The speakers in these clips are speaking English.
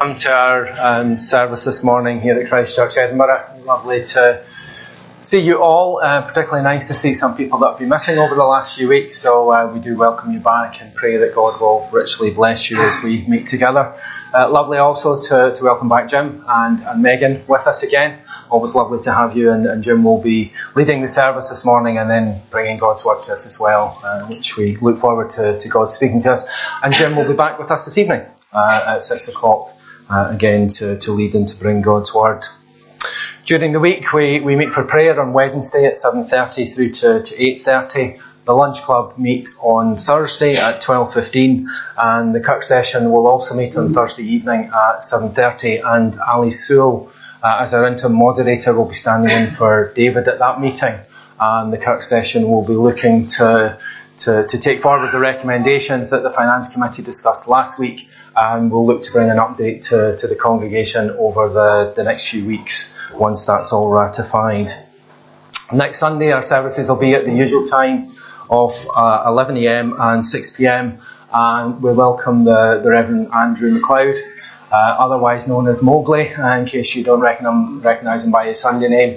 Welcome to our service this morning here at Christ Church Edinburgh. Lovely to see you all, particularly nice to see some people that have been missing over the last few weeks, so we do welcome you back and pray that God will richly bless you as we meet together. Lovely also to welcome back Jim and Megan with us again. Always lovely to have you, and Jim will be leading the service this morning and then bringing God's word to us as well, which we look forward to God speaking to us. And Jim will be back with us this evening at 6 o'clock. Again to lead and to bring God's word. During the week we meet for prayer on Wednesday at 7:30 through to 8:30. The lunch club meet on Thursday at 12:15, and the Kirk session will also meet on Thursday evening at 7:30, and Ali Sewell as our interim moderator will be standing in for David at that meeting, and the Kirk session will be looking to take forward the recommendations that the Finance Committee discussed last week, and we'll look to bring an update to the congregation over the next few weeks once that's all ratified. Next Sunday our services will be at the usual time of 11 a.m. and 6 p.m, and we welcome the Reverend Andrew MacLeod, otherwise known as Mowgli, in case you don't recognise him by his Sunday name,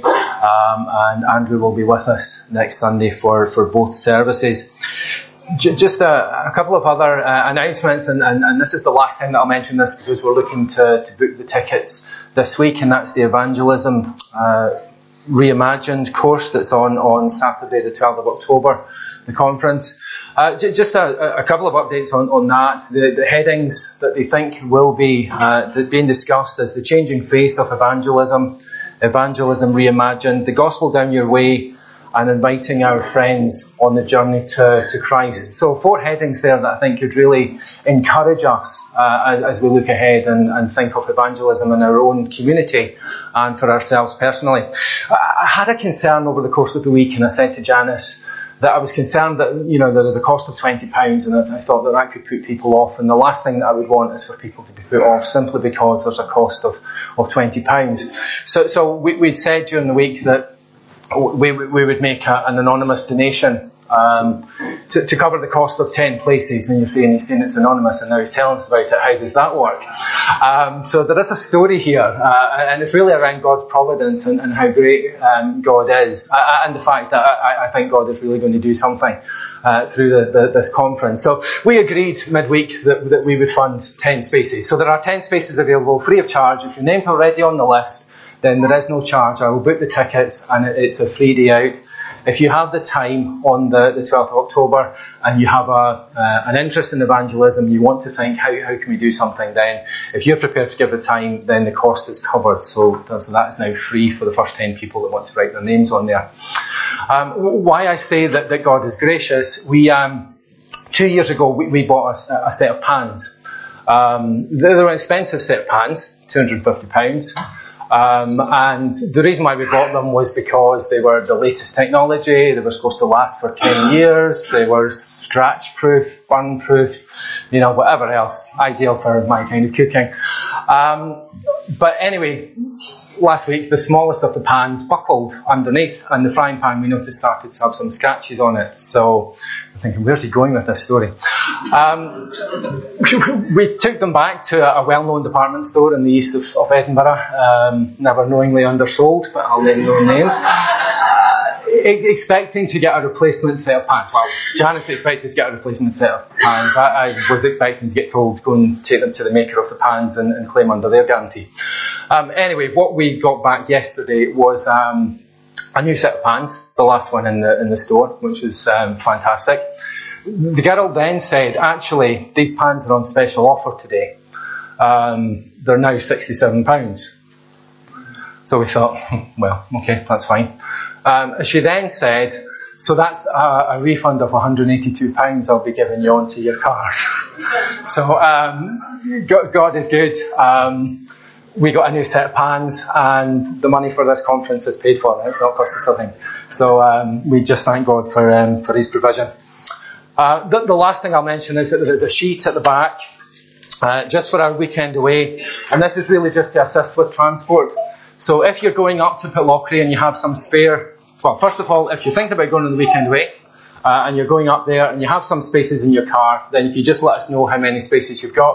and Andrew will be with us next Sunday for both services. Just a couple of other announcements, and this is the last time that I'll mention this because we're looking to book the tickets this week, and that's the Evangelism Reimagined course that's on Saturday the 12th of October, the conference. Just a couple of updates on that. The headings that they think will be being discussed as the changing face of evangelism, Evangelism Reimagined, the Gospel Down Your Way, and inviting our friends on the journey to Christ. So 4 headings there that I think could really encourage us as we look ahead and think of evangelism in our own community and for ourselves personally. I had a concern over the course of the week, and I said to Janice that I was concerned that, there is a cost of £20, and I thought that could put people off, and the last thing that I would want is for people to be put off simply because there's a cost of £20. So we'd said during the week that we would make an anonymous donation to cover the cost of 10 places. And you're saying it's anonymous, and now he's telling us about it. How does that work? So there is a story here, and it's really around God's providence and how great God is, and the fact that I think God is really going to do something through this conference. So we agreed midweek that we would fund 10 spaces. So there are 10 spaces available free of charge. If your name's already on the list, then there is no charge. I will book the tickets, and it's a free day out. If you have the time on the 12th of October and you have an interest in evangelism, you want to think, how can we do something then? If you're prepared to give the time, then the cost is covered. So that is now free for the first 10 people that want to write their names on there. Why I say that God is gracious, 2 years ago we bought a set of pans. They're an expensive set of pans, £250. And the reason why we bought them was because they were the latest technology. They were supposed to last for 10 years. They were scratch-proof, burn-proof, whatever else. Ideal for my kind of cooking. But anyway, last week the smallest of the pans buckled underneath, and the frying pan we noticed started to have some scratches on it. So I'm thinking, where's he going with this story? We took them back to a well-known department store in the east of Edinburgh, never knowingly undersold, but I'll name no names. Expecting to get a replacement set of pans. Well, Janice expected to get a replacement set of pans. I was expecting to get told to go and take them to the maker of the pans and claim under their guarantee. Anyway, what we got back yesterday was a new set of pans, the last one in the store, which was fantastic. The girl then said, actually, these pans are on special offer today. They're now £67. So we thought, well, okay, that's fine. She then said, so that's a refund of £182 I'll be giving you onto your card. So God is good. We got a new set of pans, and the money for this conference is paid for. It's not cost us nothing. So we just thank God for his provision. The last thing I'll mention is that there is a sheet at the back just for our weekend away, and this is really just to assist with transport. So if you're going up to Pitlochry and you have some spare, well, first of all, if you think about going on the weekend away and you're going up there and you have some spaces in your car, then if you just let us know how many spaces you've got,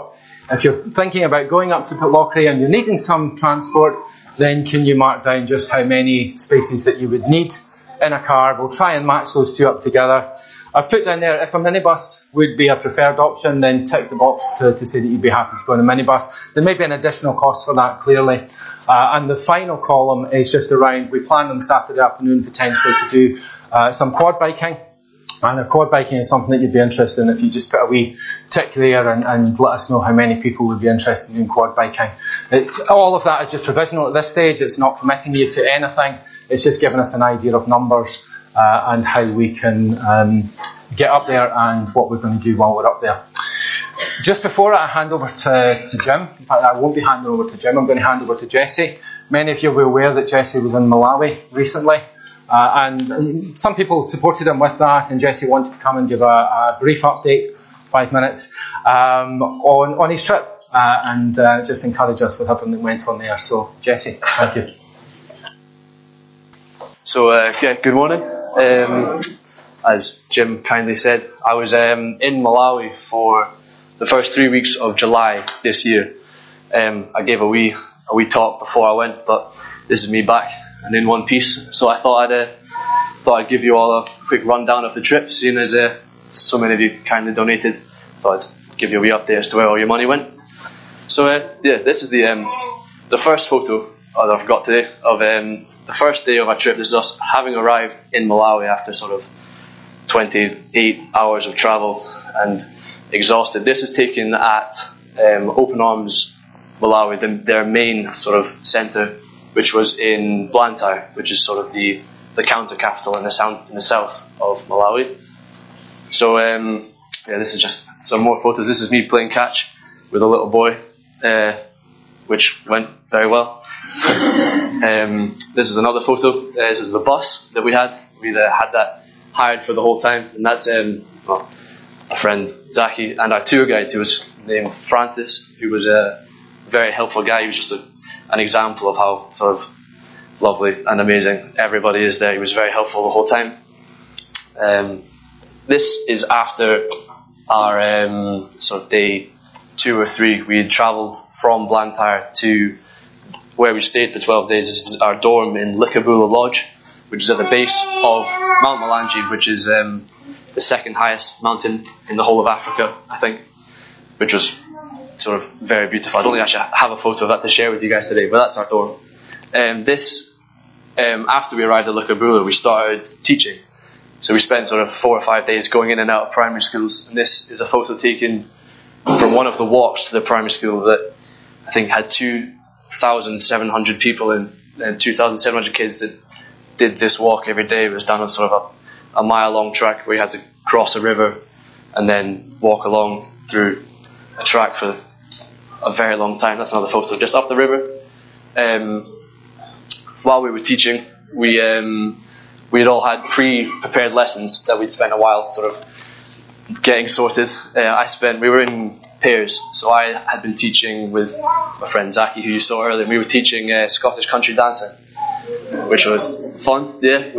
If you're thinking about going up to Pitlochry and you're needing some transport, then can you mark down just how many spaces that you would need in a car? We'll try and match those two up together. I've put down there, if a minibus would be a preferred option, then tick the box to say that you'd be happy to go in a minibus. There may be an additional cost for that, clearly. And the final column is just around, we plan on Saturday afternoon potentially to do some quad biking. And quad biking is something that you'd be interested in. If you just put a wee tick there and let us know how many people would be interested in quad biking. All of that is just provisional at this stage. It's not committing you to anything. It's just giving us an idea of numbers and how we can get up there and what we're going to do while we're up there. Just before I hand over to Jim, in fact I won't be handing over to Jim, I'm going to hand over to Jesse. Many of you will be aware that Jesse was in Malawi recently. And some people supported him with that, and Jesse wanted to come and give a brief update, 5 minutes, on his trip, and just encourage us with everything that went on there. So, Jesse, thank you. So, good morning. As Jim kindly said, I was in Malawi for the first 3 weeks of July this year. I gave a wee talk before I went, but this is me back and in one piece. So I thought I'd give you all a quick rundown of the trip, seeing as so many of you kindly donated. Thought I'd give you a wee update as to where all your money went. So this is the first photo that I've got today of the first day of our trip. This is us having arrived in Malawi after sort of 28 hours of travel and exhausted. This is taken at Open Arms Malawi, their main sort of centre, which was in Blantyre, which is sort of the counter capital in the south of Malawi. So this is just some more photos. This is me playing catch with a little boy, which went very well. This is another photo. This is the bus that we had. We had that hired for the whole time, and that's a friend Zaki and our tour guide, who was named Francis, who was a very helpful guy. He was just an example of how sort of lovely and amazing everybody is there. He was very helpful the whole time. This is after our sort of day 2 or 3. We had travelled from Blantyre to where we stayed for 12 days. This is our dorm in Likabula Lodge, which is at the base of Mount Malanje, which is the second highest mountain in the whole of Africa, I think, which was sort of very beautiful. I don't think I actually have a photo of that to share with you guys today, but that's our dorm. After we arrived at Likabula, we started teaching. So we spent sort of 4 or 5 days going in and out of primary schools, and this is a photo taken from one of the walks to the primary school that I think had 2,700 people in, and 2,700 kids that did this walk every day. It was done on sort of a mile-long track where you had to cross a river and then walk along through a track for a very long time. That's another photo just up the river. While we were teaching, we had all had pre-prepared lessons that we'd spent a while sort of getting sorted. We were in pairs, so I had been teaching with my friend Zaki, who you saw earlier. We were teaching Scottish country dancing, which was fun. Yeah,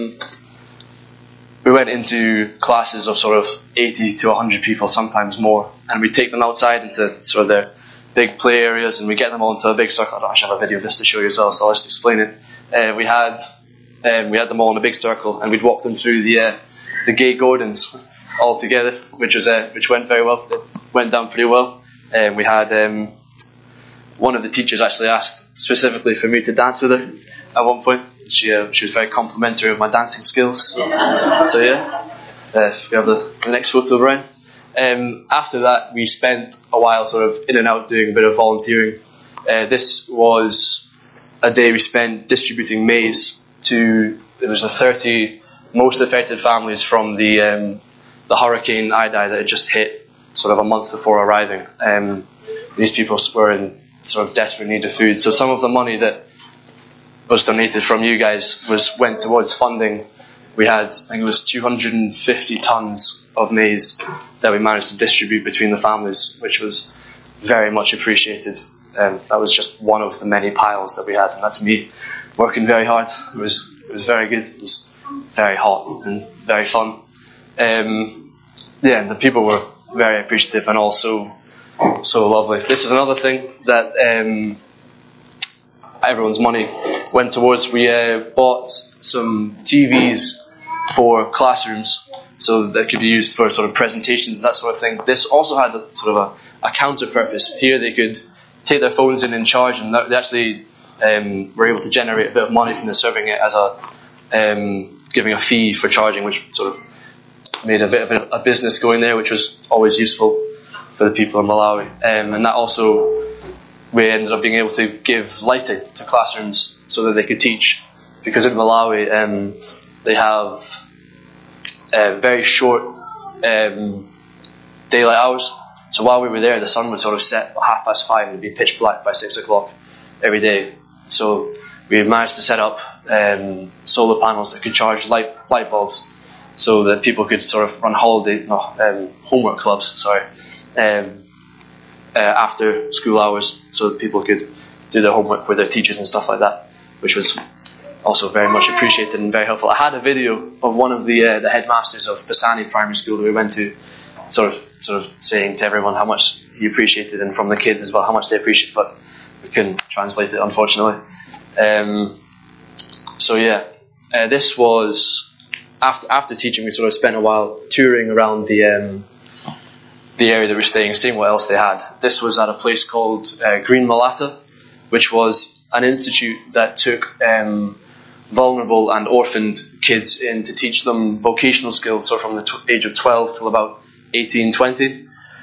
we went into classes of sort of 80 to 100 people, sometimes more, and we take them outside into sort of their big play areas, and we get them all into a big circle. I don't actually have a video of this to show you as well, so I'll just explain it. We had them all in a big circle, and we'd walk them through the Gay Gordons all together, which went very well. It went down pretty well. We had one of the teachers actually asked specifically for me to dance with her at one point. She was very complimentary of my dancing skills. So yeah, we have the next photo, Brian. After that, we spent a while sort of in and out doing a bit of volunteering. This was a day we spent distributing maize to, it was the 30 most affected families from the Hurricane Idai that had just hit sort of a month before arriving. These people were in sort of desperate need of food. So some of the money that was donated from you guys went towards funding. We had, I think it was 250 tons of maize that we managed to distribute between the families, which was very much appreciated. That was just one of the many piles that we had, and that's me working very hard. It was very good. It was very hot and very fun. And the people were very appreciative, and also so lovely. This is another thing that everyone's money went towards. We bought some TVs for classrooms, so that could be used for sort of presentations, that sort of thing. This also had a counter purpose. Here they could take their phones in and charge, and they actually were able to generate a bit of money from serving it as giving a fee for charging, which sort of made a bit of a business going there, which was always useful for the people in Malawi. And that also, we ended up being able to give lighting to classrooms so that they could teach, because in Malawi they have very short daylight hours. So while we were there, the sun would sort of set at 5:30 and it'd be pitch black by 6 o'clock every day. So we managed to set up solar panels that could charge light bulbs, so that people could sort of run homework clubs, after school hours, so that people could do their homework with their teachers and stuff like that, which was also very much appreciated and very helpful. I had a video of one of the headmasters of Pisani Primary School that we went to, sort of saying to everyone how much he appreciated, and from the kids as well how much they appreciated, but we couldn't translate it, unfortunately. This was after teaching. We sort of spent a while touring around the area that we were staying, seeing what else they had. This was at a place called Green Malata, which was an institute that took vulnerable and orphaned kids in to teach them vocational skills, so from the age of 12 till about 18, 20.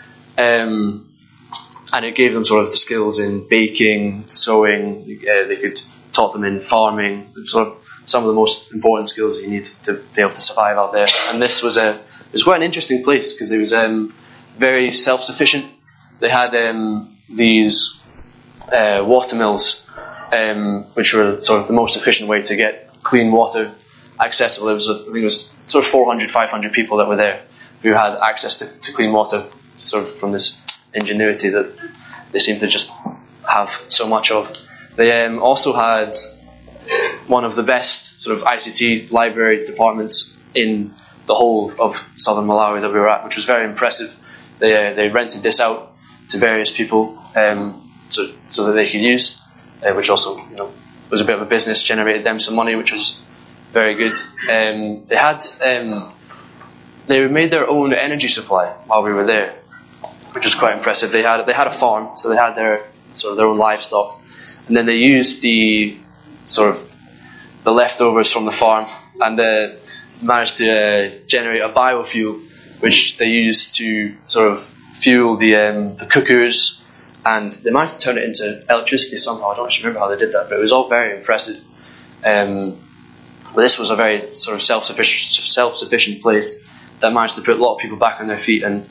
And it gave them sort of the skills in baking, sewing. They could taught them in farming, sort of some of the most important skills that you need to be able to survive out there. And this was quite an interesting place, because it was very self-sufficient. They had these water mills, which were sort of the most efficient way to get clean water accessible. I think it was sort of 400, 500 people that were there who had access to clean water, sort of from this ingenuity that they seem to just have so much of. They also had one of the best sort of ICT library departments in the whole of southern Malawi that we were at, which was very impressive. They rented this out to various people so that they could use, which also was a bit of a business, generated them some money, which was very good. They made their own energy supply while we were there, which was quite impressive. They had a farm, so they had their own livestock, and then they used the leftovers from the farm, and they managed to generate a biofuel, which they used to sort of fuel the cookers, and they managed to turn it into electricity somehow. I don't actually remember how they did that, but it was all very impressive. But this was a very sort of self-sufficient place that managed to put a lot of people back on their feet and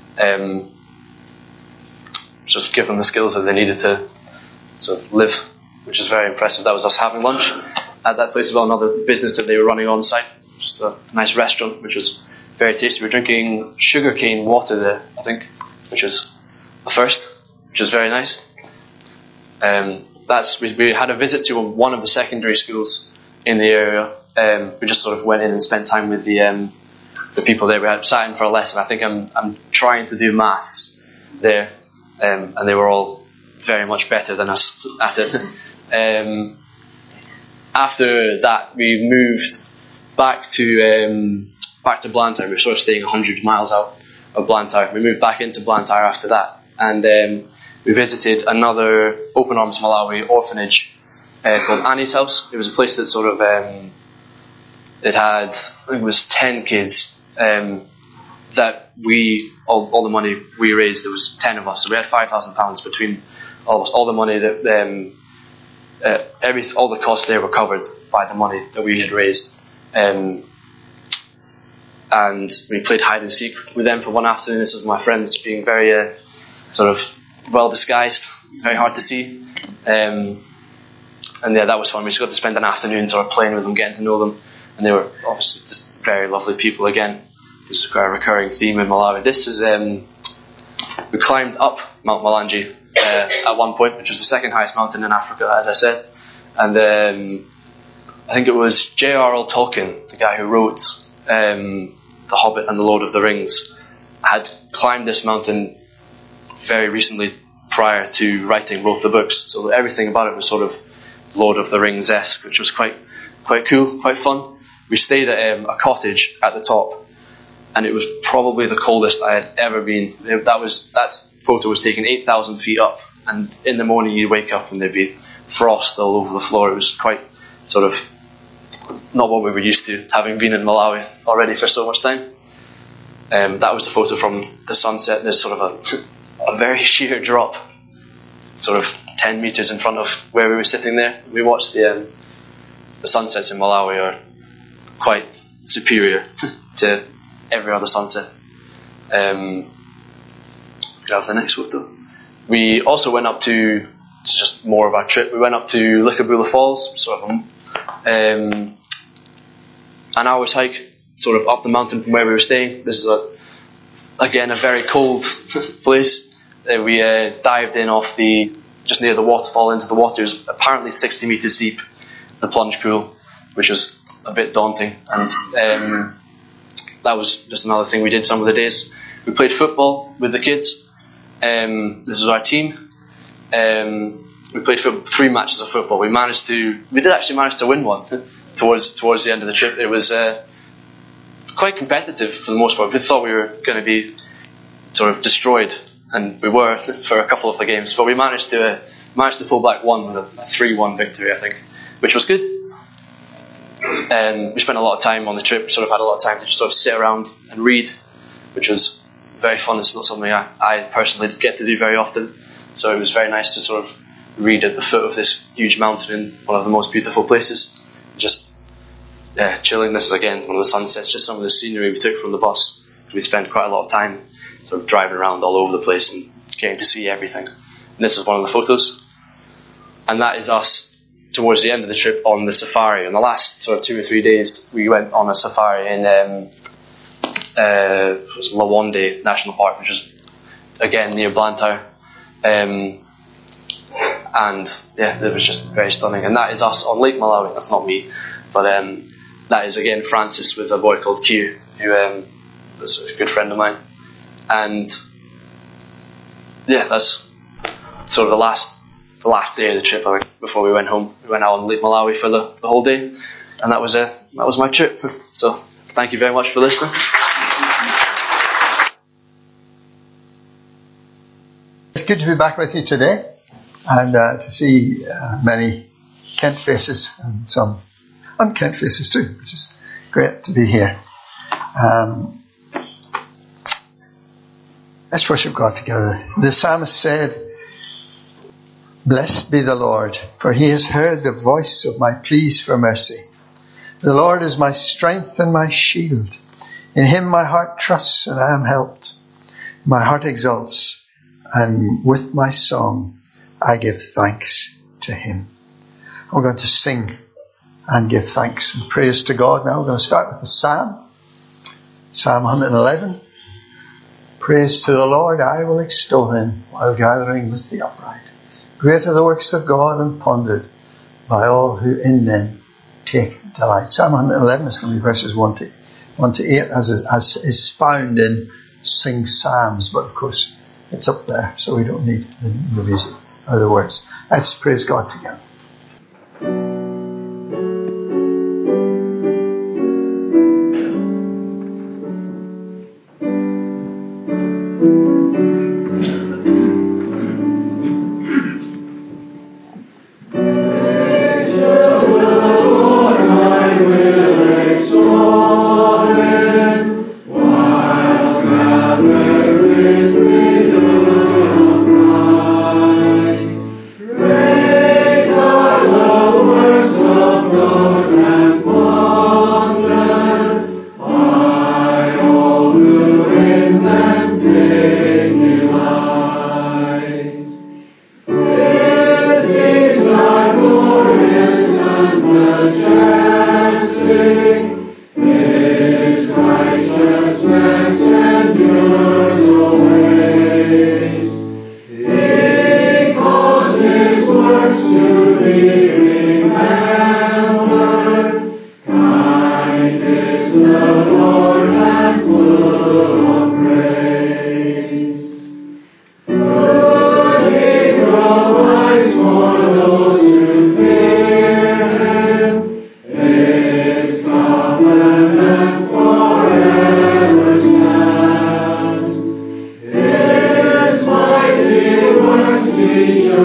just give them the skills that they needed to sort of live, which is very impressive. That was us having lunch at that place as well, another business that they were running on site, just a nice restaurant, which was very tasty. We were drinking sugarcane water there, I think, which was the first, which was very nice. We had a visit to one of the secondary schools in the area. We just sort of went in and spent time with the people there. We had sat in for a lesson. I think I'm trying to do maths there, and they were all very much better than us at it. After that, we moved back to Blantyre. We were sort of staying 100 miles out of Blantyre. We moved back into Blantyre after that, and we visited another Open Arms Malawi orphanage called Annie's House. It was a place that sort of it had, I think it was 10 kids that all the money we raised. There was 10 of us, so we had £5,000 between almost all the money that all the costs there were covered by the money that we had raised. And we played hide and seek with them for one afternoon. This was my friends being very sort of well disguised, very hard to see. And yeah, that was fun. We just got to spend an afternoon sort of playing with them, getting to know them, and they were obviously just very lovely people again. It's a recurring theme in Malawi. This is we climbed up Mount Malanje at one point, which was the second highest mountain in Africa, as I said, and I think it was J.R.R. Tolkien, the guy who wrote The Hobbit and The Lord of the Rings, had climbed this mountain very recently, prior to writing both the books. So everything about it was sort of Lord of the Rings-esque, which was quite cool, quite fun. We stayed at a cottage at the top, and it was probably the coldest I had ever been. That photo was taken 8,000 feet up, and in the morning you'd wake up and there'd be frost all over the floor. It was quite sort of not what we were used to, having been in Malawi already for so much time. That was the photo from the sunset. There's sort of a very sheer drop, sort of 10 meters in front of where we were sitting there. We watched the sunsets in Malawi are quite superior to every other sunset. Could I have the next photo? We also went up to just more of our trip. We went up to Likabula Falls, sort of an hour's hike, sort of up the mountain from where we were staying. This is again a very cold place. We dived in off just near the waterfall into the water. It was apparently 60 meters deep, the plunge pool, which was a bit daunting. And that was just another thing we did some of the days. We played football with the kids. This was our team. We played 3 matches of football. We did actually manage to win one towards the end of the trip. It was quite competitive for the most part. We thought we were going to be sort of destroyed, and we were for a couple of the games. But we managed to pull back one with a 3-1 victory, I think, which was good. We spent a lot of time on the trip. Sort of had a lot of time to just sort of sit around and read, which was very fun. It's not something I personally get to do very often. So it was very nice to sort of read at the foot of this huge mountain in one of the most beautiful places. Just chilling. This is again one of the sunsets, just some of the scenery we took from the bus. We spent quite a lot of time sort of driving around all over the place and getting to see everything. And this is one of the photos. And that is us towards the end of the trip on the safari. On the last sort of 2 or 3 days, we went on a safari in Lawande National Park, which is again near Blantyre. And yeah, it was just very stunning. And that is us on Lake Malawi. That's not me, but that is again Francis with a boy called Q, who was a good friend of mine. And yeah, that's sort of the last day of the trip. I think, before we went home, we went out on Lake Malawi for the whole day, and that was my trip. So thank you very much for listening. It's good to be back with you today, and to see many Kent faces and some unkent faces too, which is great to be here. Let's worship God together. The psalmist said, "Blessed be the Lord, for he has heard the voice of my pleas for mercy. The Lord is my strength and my shield. In him my heart trusts and I am helped. My heart exults, and with my song I give thanks to him." We're going to sing and give thanks and praise to God. Now we're going to start with the Psalm 111. Praise to the Lord, I will extol him while gathering with the upright. Great are the works of God and pondered by all who in them take delight. Psalm 111 is going to be verses 1 to 8 as is found in Sing Psalms, but of course it's up there, so we don't need the music or the words. Let's praise God together. Praise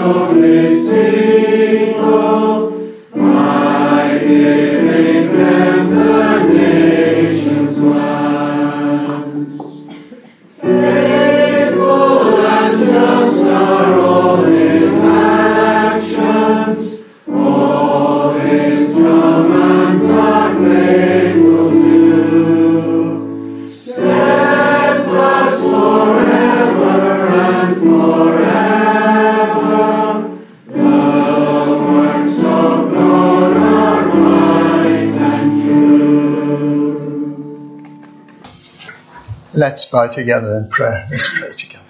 Let's bow together in prayer. Let's pray together.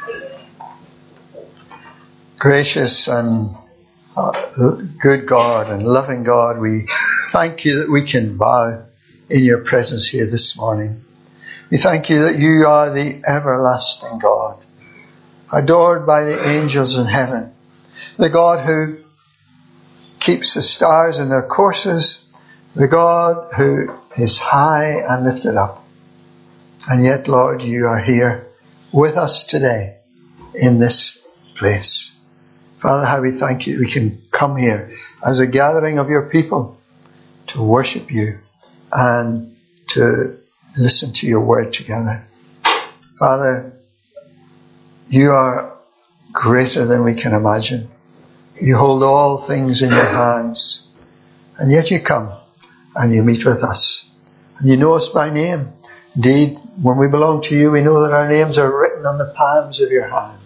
Gracious and good God and loving God, we thank you that we can bow in your presence here this morning. We thank you that you are the everlasting God, adored by the angels in heaven, the God who keeps the stars in their courses, the God who is high and lifted up. And yet, Lord, you are here with us today in this place. Father, how we thank you that we can come here as a gathering of your people to worship you and to listen to your word together. Father, you are greater than we can imagine. You hold all things in your hands. And yet you come and you meet with us. And you know us by name. Indeed, when we belong to you, we know that our names are written on the palms of your hand.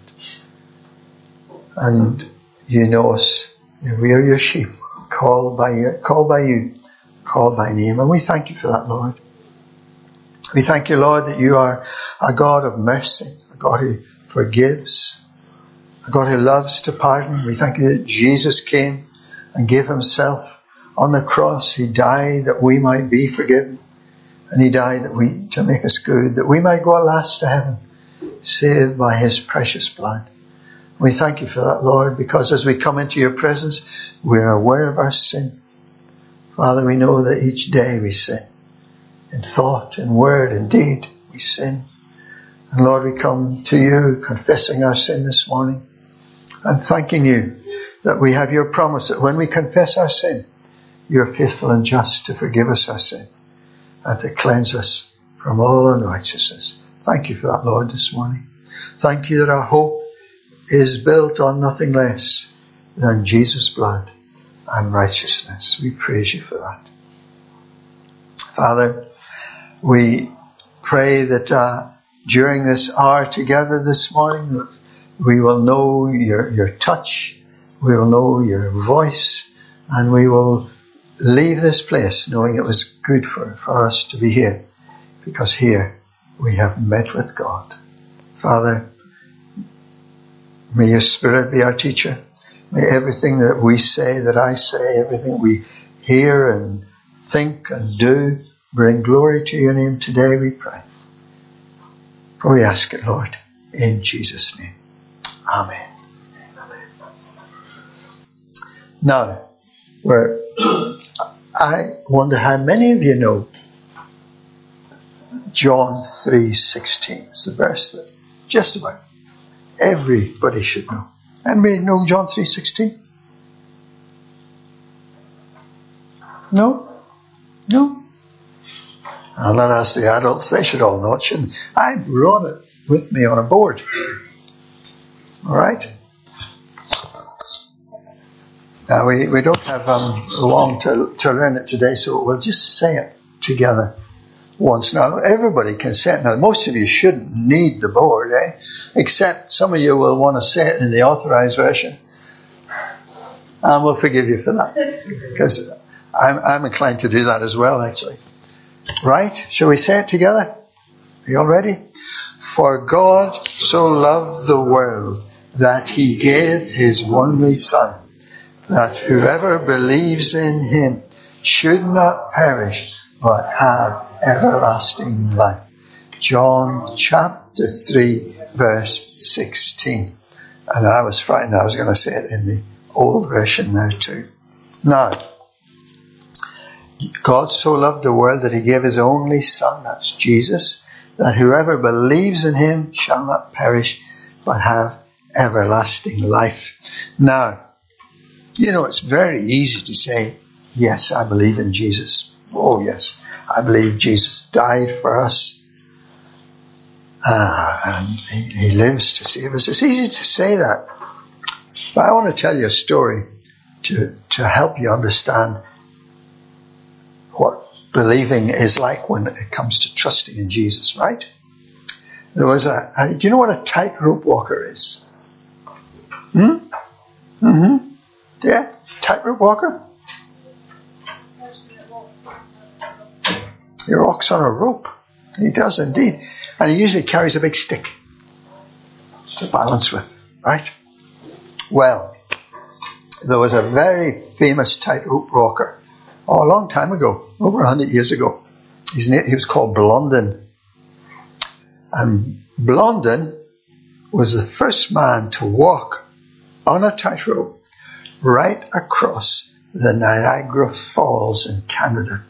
And you know us. We are your sheep, called by you, called by name. And we thank you for that, Lord. We thank you, Lord, that you are a God of mercy, a God who forgives, a God who loves to pardon. We thank you that Jesus came and gave himself on the cross. He died that we might be forgiven. And he died to make us good, that we might go at last to heaven, saved by his precious blood. We thank you for that, Lord, because as we come into your presence, we are aware of our sin. Father, we know that each day we sin. In thought, in word, in deed, we sin. And Lord, we come to you confessing our sin this morning and thanking you that we have your promise that when we confess our sin, you're faithful and just to forgive us our sin and to cleanse us from all unrighteousness. Thank you for that, Lord, this morning. Thank you that our hope is built on nothing less than Jesus' blood and righteousness. We praise you for that. Father, we pray that during this hour together this morning, that we will know your touch, we will know your voice, and we will leave this place knowing it was good for us to be here, because here we have met with God. Father, may your Spirit be our teacher. May everything that we say, that I say, everything we hear and think and do bring glory to your name today, we pray. For we ask it, Lord, in Jesus' name. Amen. Now, I wonder how many of you know John 3:16. It's the verse that just about everybody should know. Anybody know John 3:16? No? I'll not ask the adults. They should all know it, shouldn't they? I brought it with me on a board. All right? Now, we don't have long to learn it today, so we'll just say it together once. Now, everybody can say it. Now, most of you shouldn't need the board, except some of you will want to say it in the authorized version. And we'll forgive you for that, because I'm inclined to do that as well, actually. Right? Shall we say it together? Are you all ready? For God so loved the world that he gave his only Son, that whoever believes in him should not perish, but have everlasting life. John chapter 3, verse 16. And I was frightened I was going to say it in the old version now too. Now, God so loved the world that he gave his only Son, that's Jesus, that whoever believes in him shall not perish, but have everlasting life. Now, it's very easy to say, yes, I believe in Jesus. Oh, yes, I believe Jesus died for us. And he lives to save us. It's easy to say that. But I want to tell you a story to help you understand what believing is like when it comes to trusting in Jesus, right? There was do you know what a tightrope walker is? Yeah, tightrope walker? He walks on a rope. He does indeed. And he usually carries a big stick to balance with, right? Well, there was a very famous tightrope walker a long time ago, over 100 years ago. He was called Blondin. And Blondin was the first man to walk on a tightrope right across the Niagara Falls in Canada.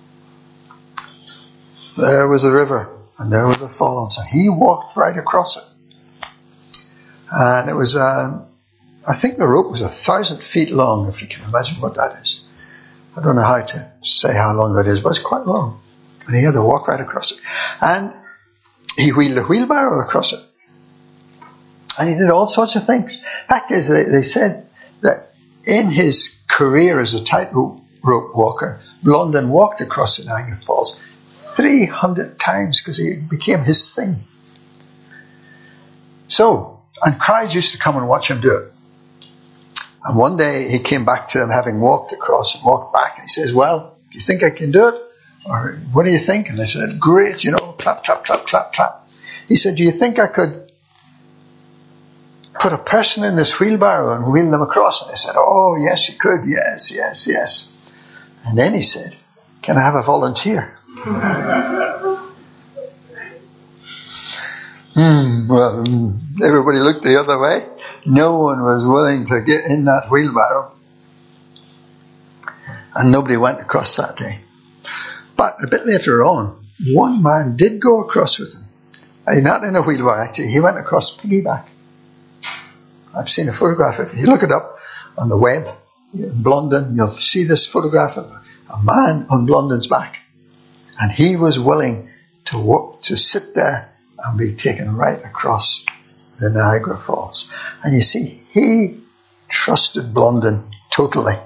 There was the river, and there were the falls, and he walked right across it. And it was, I think the rope was 1,000 feet long, if you can imagine what that is. I don't know how to say how long that is, but it's quite long. And he had to walk right across it. And he wheeled a wheelbarrow across it. And he did all sorts of things. Fact is, they said that in his career as a tightrope walker, Blondin walked across the Niagara Falls 300 times because it became his thing. So, and crowds used to come and watch him do it. And one day he came back to them having walked across and walked back, and he says, well, do you think I can do it? Or what do you think? And they said, great, clap, clap, clap, clap, clap. He said, do you think I could put a person in this wheelbarrow and wheel them across? And they said, oh, yes, you could. Yes, yes, yes. And then he said, can I have a volunteer? Well, everybody looked the other way. No one was willing to get in that wheelbarrow. And nobody went across that day. But a bit later on, one man did go across with him. Not in a wheelbarrow, actually. He went across piggyback. I've seen a photograph. If you look it up on the web, in Blondin, you'll see this photograph of a man on Blondin's back. And he was willing to sit there and be taken right across the Niagara Falls. And you see, he trusted Blondin totally.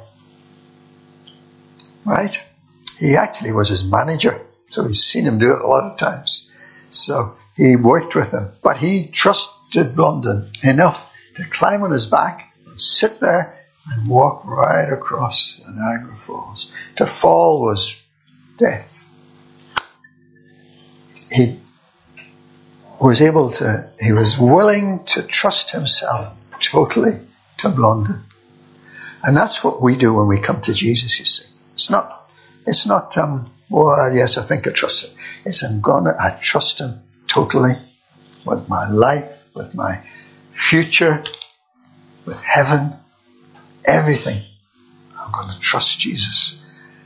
Right? He actually was his manager. So he's seen him do it a lot of times. So he worked with him. But he trusted Blondin enough to climb on his back and sit there and walk right across the Niagara Falls. To fall was death. He was willing to trust himself totally to Blondin. And that's what we do when we come to Jesus, you see. It's not, well, yes, I think I trust him. It's I trust him totally with my life, with my future, with heaven, everything. I'm going to trust Jesus.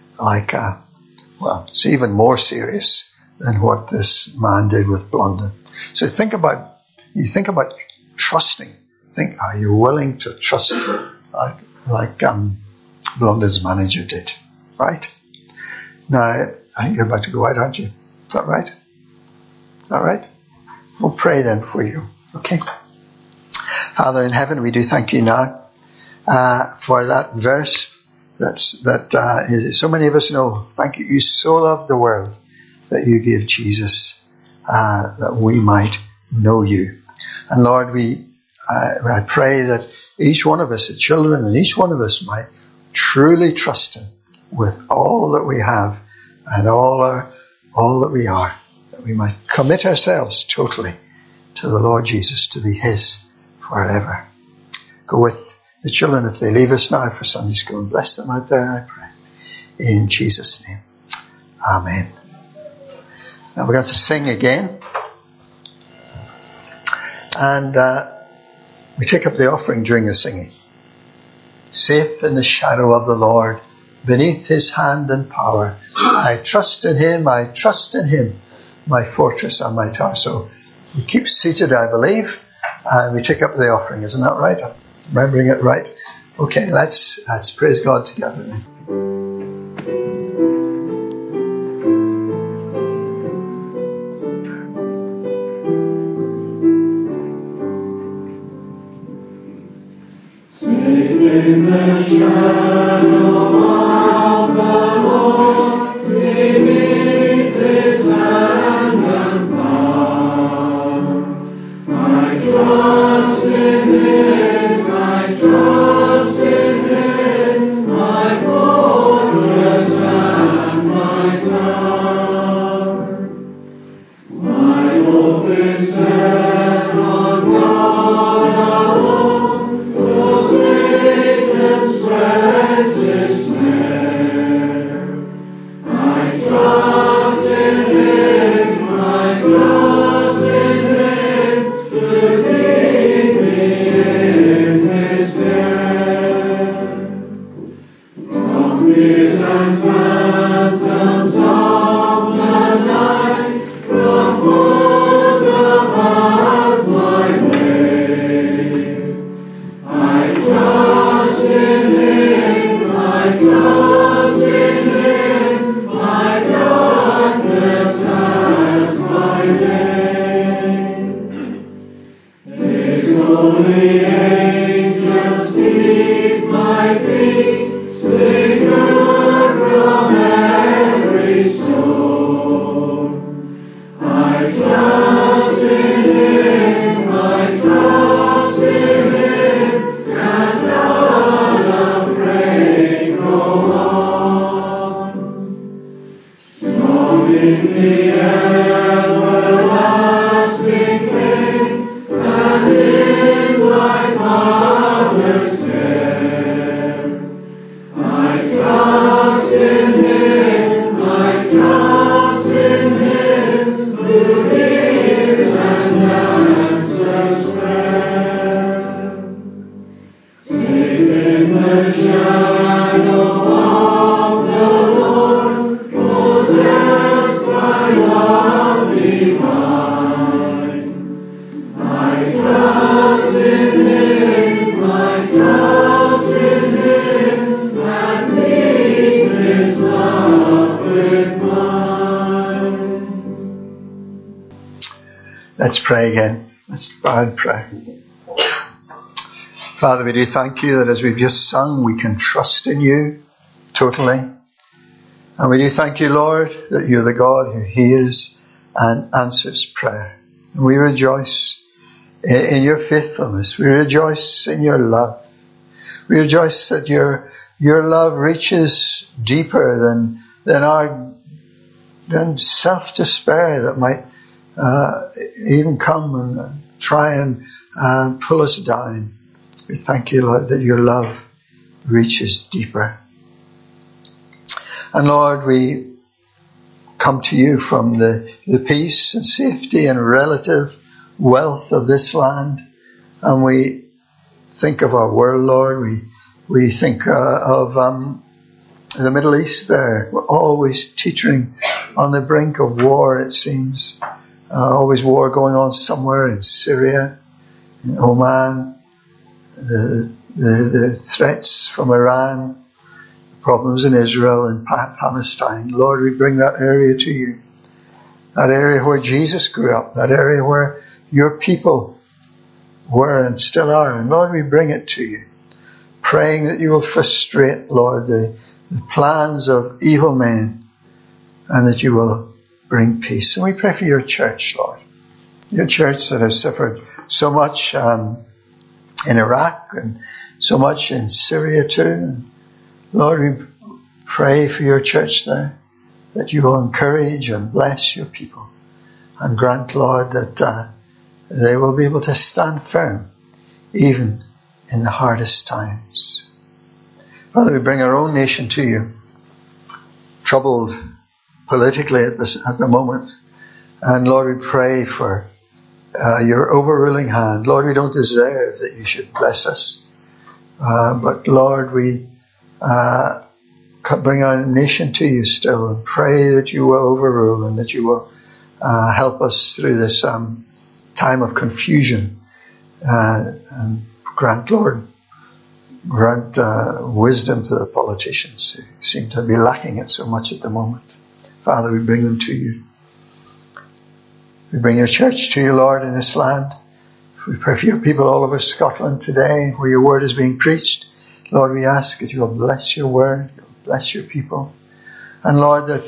It's even more serious than what this man did with Blondin. So you think about trusting. Think, are you willing to trust like Blondin's manager did? Right? Now, I think you're about to go out, aren't you? Is that right? All right? We'll pray then for you. Okay? Father in heaven, we do thank you now for that verse that so many of us know. Thank you. You so loved the world that you gave Jesus that we might know you. And Lord, I pray that each one of us, the children, and each one of us might truly trust him with all that we have and all that we are, that we might commit ourselves totally to the Lord Jesus to be his forever. Go with the children if they leave us now for Sunday school, and bless them out there, I pray. In Jesus' name. Amen. Now we're going to sing again. And we take up the offering during the singing. Safe in the shadow of the Lord, beneath his hand and power, I trust in him, my fortress and my tower. So we keep seated, I believe, and we take up the offering. Isn't that right? I'm remembering it right. Okay, let's praise God together then. In the shadow of the Lord, beneath His hand and power, I trust in Him, I trust in Him, my fortress and my tower. My hope is set on God alone, for Satan spreads his snare. I trust in Him, I trust in Him, to keep me in His care. From fears and phantoms of the night, from foes about my way, I trust in Him, I trust in Him, my darkness as my day. His holy angels keep my feet secure from every storm. I trust in Him, I trust in Him, and unafraid go on. Strong in the everlasting faith, and in my Father's care. I trust in Him, I trust in Him, who hears and answers prayer. Safe in the shadow of the Lord, possessed by love divine. I trust in Him, I trust in Him, and meet His love with mine. Let's pray again. Let's bow and pray. Father, we do thank you that as we've just sung, we can trust in you totally. And we do thank you, Lord, that you're the God who hears and answers prayer. And we rejoice in your faithfulness. We rejoice in your love. We rejoice that your love reaches deeper than self-despair that might even come and try and pull us down. We thank you, Lord, that your love reaches deeper. And Lord, we come to you from the peace and safety and relative wealth of this land. And we think of our world, Lord. We think of the Middle East there. We're always teetering on the brink of war, it seems. Always war going on somewhere in Syria, in Oman, the threats from Iran, the problems in Israel and Palestine. Lord, we bring that area to you. That area where Jesus grew up, that area where your people were and still are. And Lord, we bring it to you, praying that you will frustrate, Lord, the plans of evil men, and that you will bring peace. And we pray for your church, Lord. Your church that has suffered so much in Iraq and so much in Syria too. And Lord, we pray for your church there, that you will encourage and bless your people and grant, Lord, that they will be able to stand firm even in the hardest times. Father, we bring our own nation to you, troubled politically at the moment. And Lord, we pray for your overruling hand. Lord, we don't deserve that you should bless us. But Lord, we bring our nation to you still and pray that you will overrule and that you will help us through this time of confusion And grant, Lord, grant wisdom to the politicians who seem to be lacking it so much at the moment. Father, we bring them to you. We bring your church to you, Lord, in this land. We pray for your people all over Scotland today where your word is being preached. Lord, we ask that you will bless your word, you'll bless your people. And Lord, that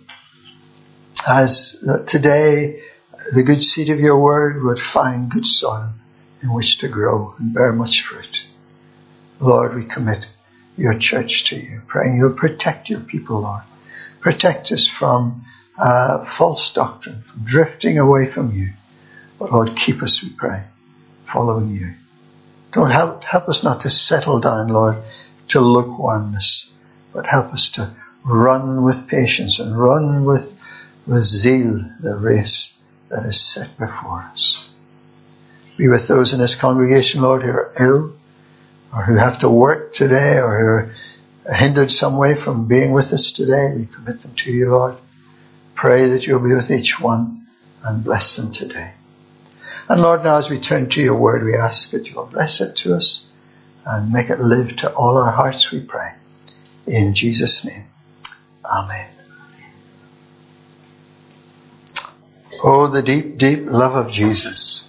today the good seed of your word would find good soil in which to grow and bear much fruit. Lord, we commit your church to you, praying you'll protect your people, Lord. Protect us from false doctrine, from drifting away from you. But Lord, keep us, we pray, following you. Don't help us not to settle down, Lord, to lukewarmness, but help us to run with patience and run with zeal the race that is set before us. Be with those in this congregation, Lord, who are ill, or who have to work today, or who are hindered some way from being with us today. We commit them to you, Lord. Pray that you'll be with each one and bless them today. And Lord, now as we turn to your word, we ask that you will bless it to us and make it live to all our hearts, we pray. In Jesus' name. Amen. Oh, the deep, deep love of Jesus.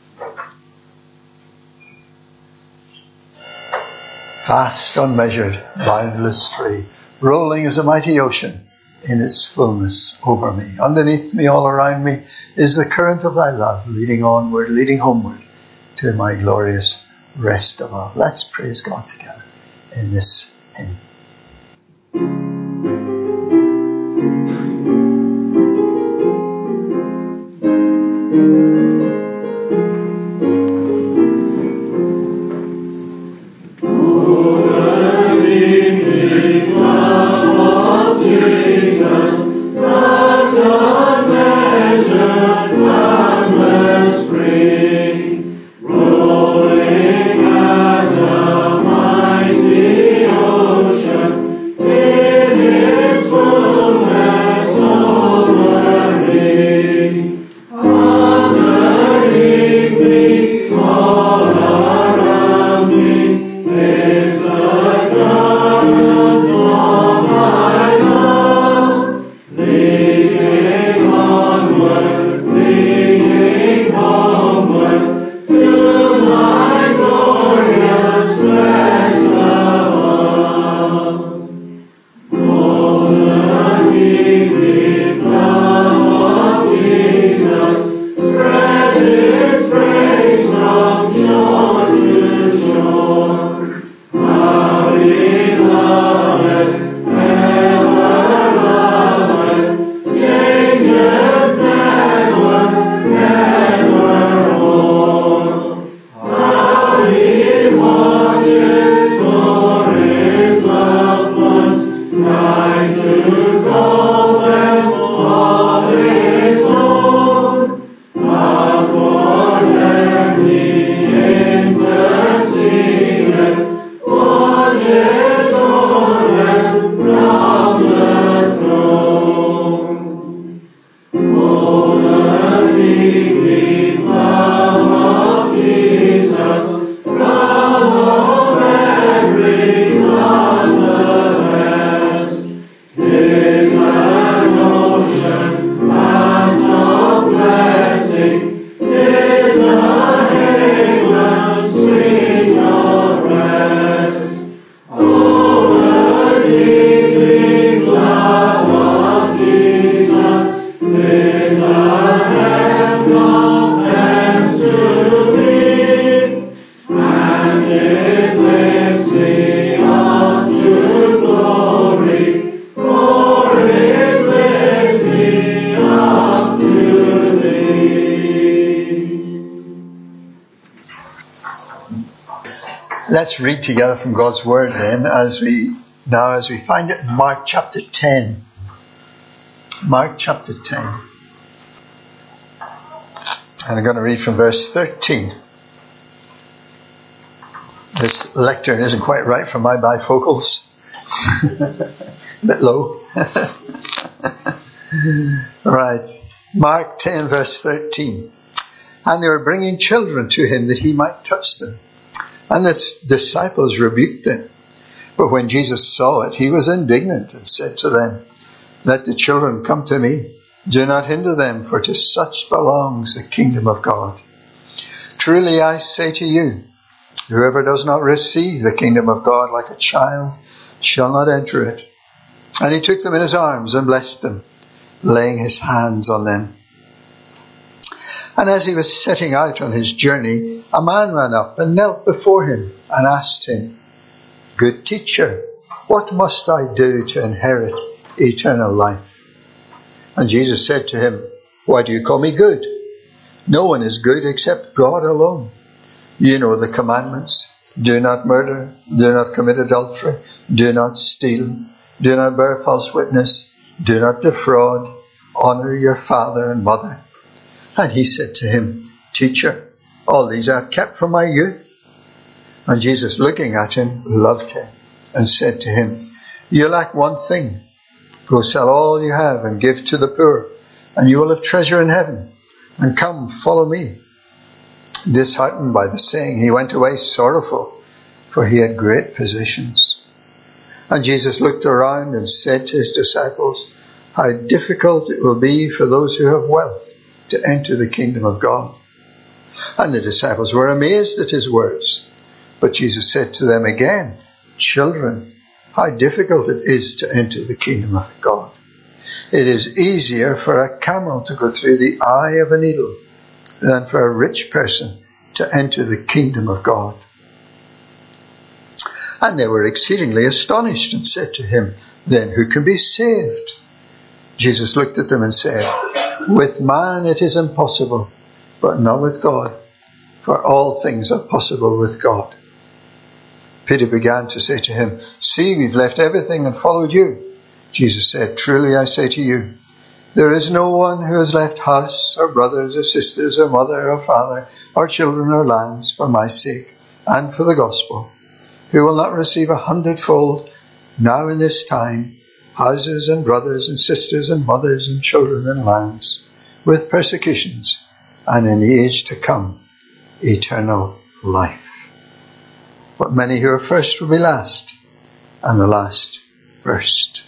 Vast, unmeasured, boundless, free, rolling as a mighty ocean in its fullness over me. Underneath me, all around me, is the current of thy love, leading onward, leading homeward to my glorious rest above. Let's praise God together in this hymn. Let's read together from God's Word then as we find it in Mark chapter 10. Mark chapter 10. And I'm going to read from verse 13. This lectern isn't quite right for my bifocals. A bit low. Right. Mark 10 verse 13. and they were bringing children to him that he might touch them. And the disciples rebuked them. But when Jesus saw it, he was indignant and said to them, "Let the children come to me. Do not hinder them, for to such belongs the kingdom of God. Truly I say to you, whoever does not receive the kingdom of God like a child shall not enter it." And he took them in his arms and blessed them, laying his hands on them. And as he was setting out on his journey, a man ran up and knelt before him and asked him, "Good teacher, what must I do to inherit eternal life?" And Jesus said to him, "Why do you call me good? No one is good except God alone. You know the commandments. Do not murder. Do not commit adultery. Do not steal. Do not bear false witness. Do not defraud. Honor your father and mother." And he said to him, "Teacher, all these I have kept from my youth." And Jesus, looking at him, loved him and said to him, "You lack one thing. Go sell all you have and give to the poor, and you will have treasure in heaven. And come, follow me." Disheartened by the saying, he went away sorrowful, for he had great possessions. And Jesus looked around and said to his disciples, "How difficult it will be for those who have wealth to enter the kingdom of God." And the disciples were amazed at his words. But Jesus said to them again, "Children, how difficult it is to enter the kingdom of God. It is easier for a camel to go through the eye of a needle than for a rich person to enter the kingdom of God." And they were exceedingly astonished and said to him, "Then who can be saved?" Jesus looked at them and said, "With man it is impossible, but not with God, for all things are possible with God." Peter began to say to him, "See, we've left everything and followed you." Jesus said, "Truly I say to you, there is no one who has left house or brothers or sisters or mother or father or children or lands for my sake and for the gospel, who will not receive 100-fold now in this time, houses and brothers and sisters and mothers and children and lands, with persecutions, and in the age to come, eternal life. But many who are first will be last, and the last first."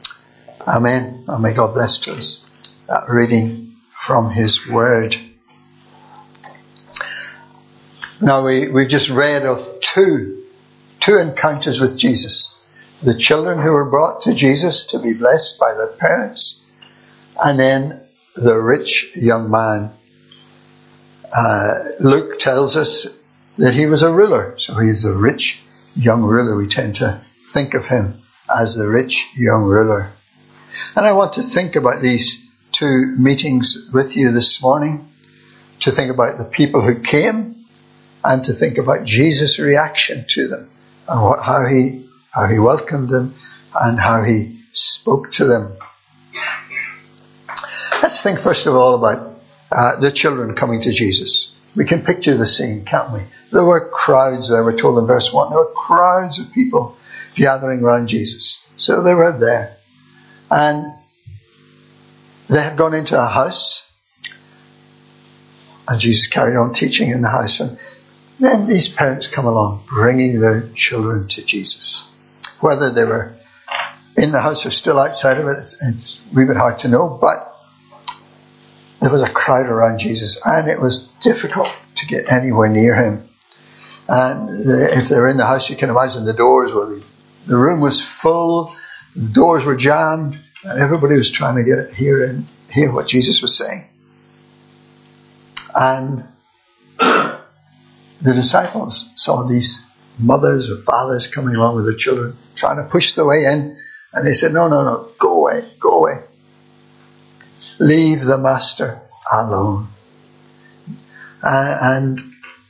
Amen. And may God bless to us that reading from his word. Now we've just read of two encounters with Jesus. The children who were brought to Jesus to be blessed by their parents, and then the rich young man. Luke tells us that he was a ruler, so he is a rich young ruler. We tend to think of him as the rich young ruler. And I want to think about these two meetings with you this morning, to think about the people who came, and to think about Jesus' reaction to them, and how he welcomed them and how he spoke to them. Let's think first of all about the children coming to Jesus. We can picture the scene, can't we? There were crowds there, we're told in verse 1. There were crowds of people gathering around Jesus. So they were there. And they had gone into a house, and Jesus carried on teaching in the house. And then these parents come along, bringing their children to Jesus. Whether they were in the house or still outside of it, it's a wee bit hard to know, but there was a crowd around Jesus, and it was difficult to get anywhere near him. And if they were in the house, you can imagine the doors were, the room was full, the doors were jammed, and everybody was trying to get hear what Jesus was saying. And the disciples saw these mothers or fathers coming along with their children, trying to push their way in, and they said, no, go away. Leave the master alone. And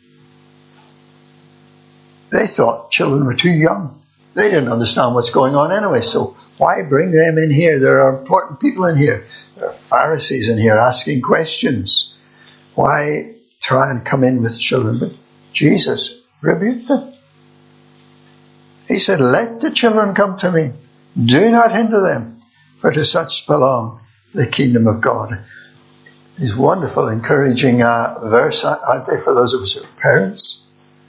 they thought children were too young. They didn't understand what's going on anyway, so why bring them in here? There are important people in here. There are Pharisees in here asking questions. Why try and come in with children? But Jesus rebuked them. He said, "Let the children come to me. Do not hinder them, for to such belong the kingdom of God." These wonderful, encouraging verse, aren't they, for those of us who are parents?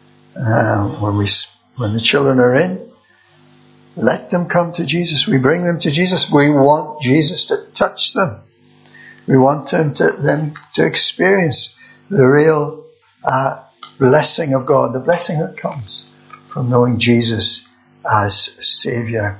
When the children are in, let them come to Jesus. We bring them to Jesus. We want Jesus to touch them. We want them to experience the real blessing of God, the blessing that comes from knowing Jesus as Saviour.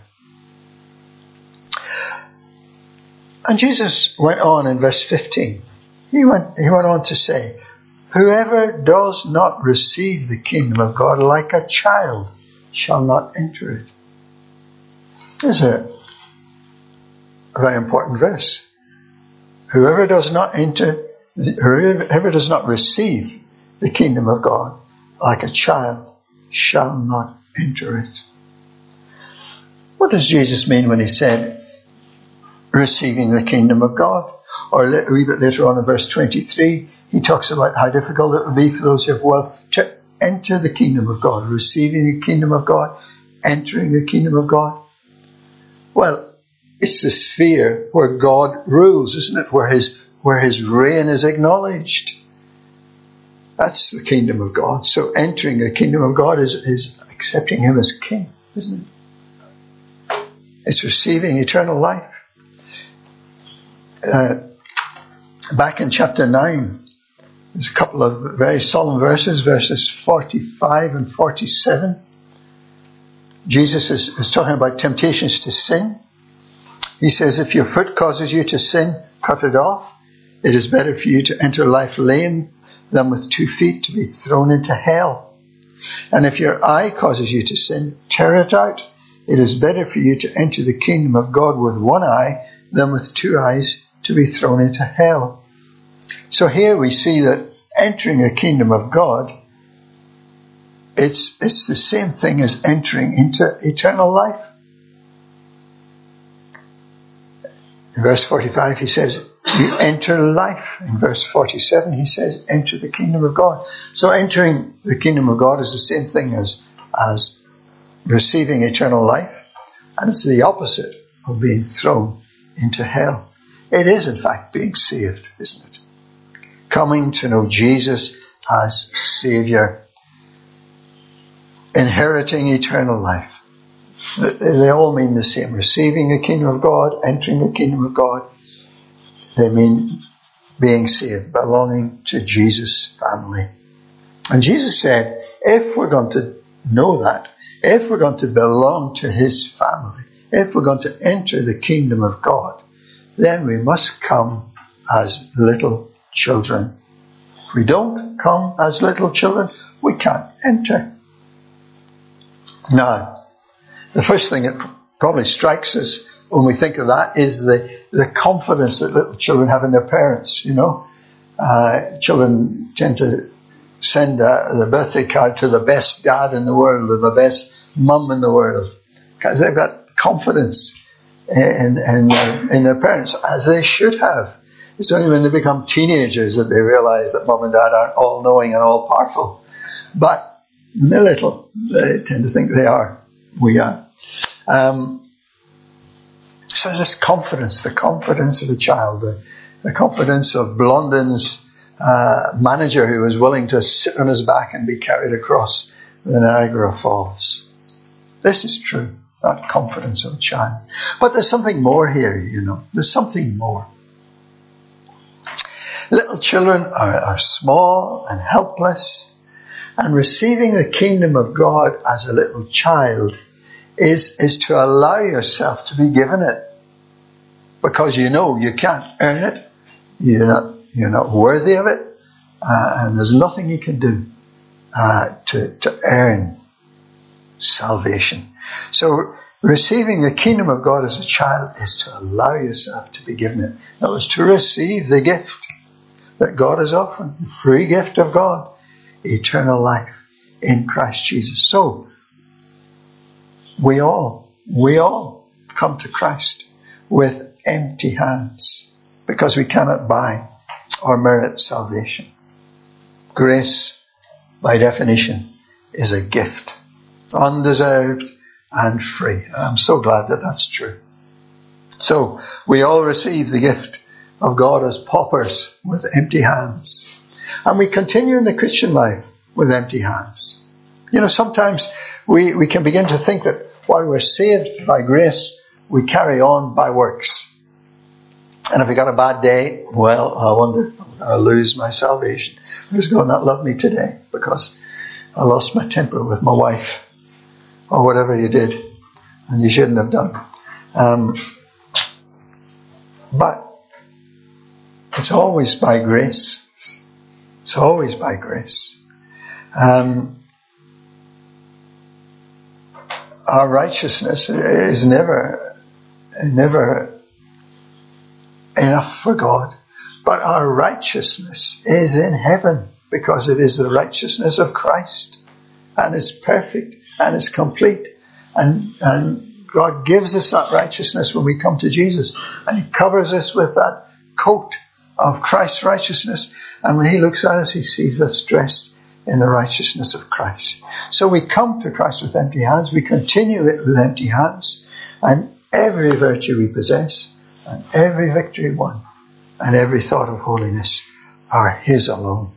And Jesus went on in verse 15. He went on to say, whoever does not receive the kingdom of God like a child shall not enter it. This is a very important verse. Whoever does not receive the kingdom of God like a child shall not enter it. What does Jesus mean when he said receiving the kingdom of God? Or a wee bit later on in verse 23, he talks about how difficult it would be for those who have wealth to enter the kingdom of God, receiving the kingdom of God, entering the kingdom of God. Well, it's the sphere where God rules, isn't it? Where his reign is acknowledged. That's the kingdom of God. So entering the kingdom of God is accepting him as king, isn't it? It's receiving eternal life. Back in chapter 9, there's a couple of very solemn verses, verses 45 and 47. Jesus is talking about temptations to sin. He says, if your foot causes you to sin, cut it off. It is better for you to enter life lame than with 2 feet to be thrown into hell. And if your eye causes you to sin, tear it out. It is better for you to enter the kingdom of God with 1 eye than with 2 eyes to be thrown into hell. So here we see that entering the kingdom of God, it's the same thing as entering into eternal life. In verse 45 he says, you enter life. In verse 47 he says, enter the kingdom of God. So entering the kingdom of God is the same thing as receiving eternal life. And it's the opposite of being thrown into hell. It is in fact being saved, isn't it? Coming to know Jesus as Saviour. Inheriting eternal life. They all mean the same. Receiving the kingdom of God, entering the kingdom of God. They mean being saved, belonging to Jesus' family. And Jesus said, if we're going to know that, if we're going to belong to his family, if we're going to enter the kingdom of God, then we must come as little children. If we don't come as little children, we can't enter. Now, the first thing that probably strikes us when we think of that is the confidence that little children have in their parents, you know. Children tend to send the birthday card to the best dad in the world or the best mum in the world because they've got confidence in their parents, as they should have. It's only when they become teenagers that they realise that mum and dad aren't all-knowing and all-powerful. But they're little. They tend to think they are. We are. So this confidence, the confidence of a child, the confidence of Blondin's manager who was willing to sit on his back and be carried across the Niagara Falls. This is true, that confidence of a child. But there's something more here, you know. There's something more. Little children are small and helpless, and receiving the kingdom of God as a little child is to allow yourself to be given it. Because you know you can't earn it. You're not worthy of it. And there's nothing you can do to earn salvation. So receiving the kingdom of God as a child is to allow yourself to be given it. In other words, to receive the gift that God is offering. The free gift of God. Eternal life in Christ Jesus. So, we all come to Christ with empty hands because we cannot buy or merit salvation. Grace, by definition, is a gift, undeserved and free. And I'm so glad that that's true. So, we all receive the gift of God as paupers with empty hands. And we continue in the Christian life with empty hands. You know, sometimes we can begin to think that while we're saved by grace, we carry on by works. And if we got a bad day, well, I wonder, I'll lose my salvation. Who's God not love me today because I lost my temper with my wife? Or whatever you did, and you shouldn't have done. But it's always by grace. It's always by grace. Our righteousness is never enough for God. But our righteousness is in heaven because it is the righteousness of Christ. And it's perfect and it's complete. And God gives us that righteousness when we come to Jesus. And He covers us with that coat of Christ's righteousness. And when He looks at us, He sees us dressed in the righteousness of Christ. So we come to Christ with empty hands. We continue it with empty hands. And every virtue we possess, and every victory won, and every thought of holiness are His alone.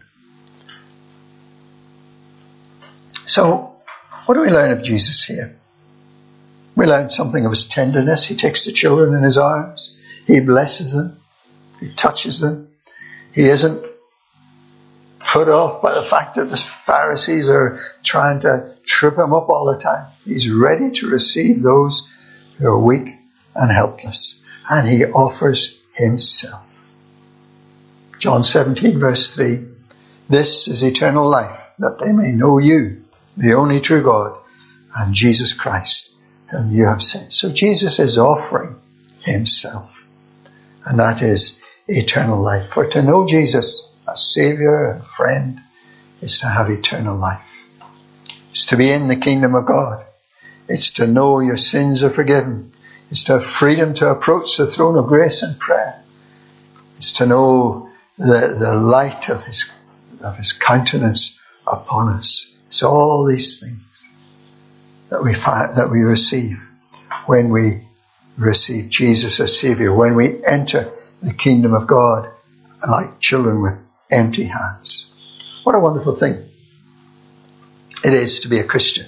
So, what do we learn of Jesus here? We learn something of His tenderness. He takes the children in His arms. He blesses them. He touches them. He isn't put off by the fact that the Pharisees are trying to trip Him up all the time. He's ready to receive those who are weak and helpless. And He offers Himself. John 17 verse 3. This is eternal life, that they may know You, the only true God, and Jesus Christ, whom You have sent. So Jesus is offering Himself. And that is eternal life. For to know Jesus as Saviour and friend is to have eternal life. It's to be in the kingdom of God. It's to know your sins are forgiven. It's to have freedom to approach the throne of grace and prayer. It's to know the light of His countenance upon us. It's all these things that we receive when we receive Jesus as Saviour, when we enter the kingdom of God like children with empty hands. What a wonderful thing it is to be a Christian.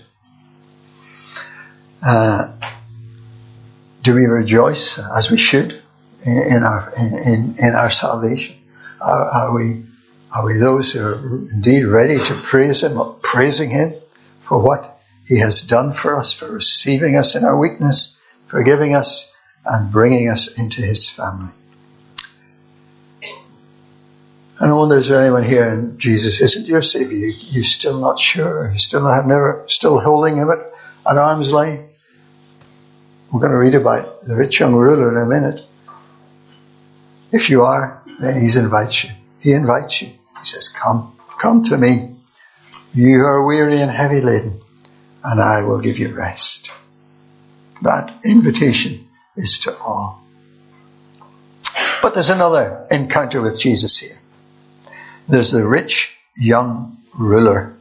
Do we rejoice as we should in our salvation? Are we those who are indeed ready to praise Him, praising Him for what He has done for us, for receiving us in our weakness, forgiving us, and bringing us into His family? And I wonder, is there anyone here and Jesus isn't your Saviour? You're still not sure. You still holding Him at arm's length. We're going to read about the rich young ruler in a minute. If you are, then He invites you. He invites you. He says, come to me. You who are weary and heavy laden, and I will give you rest. That invitation is to all. But there's another encounter with Jesus here. There's the rich young ruler.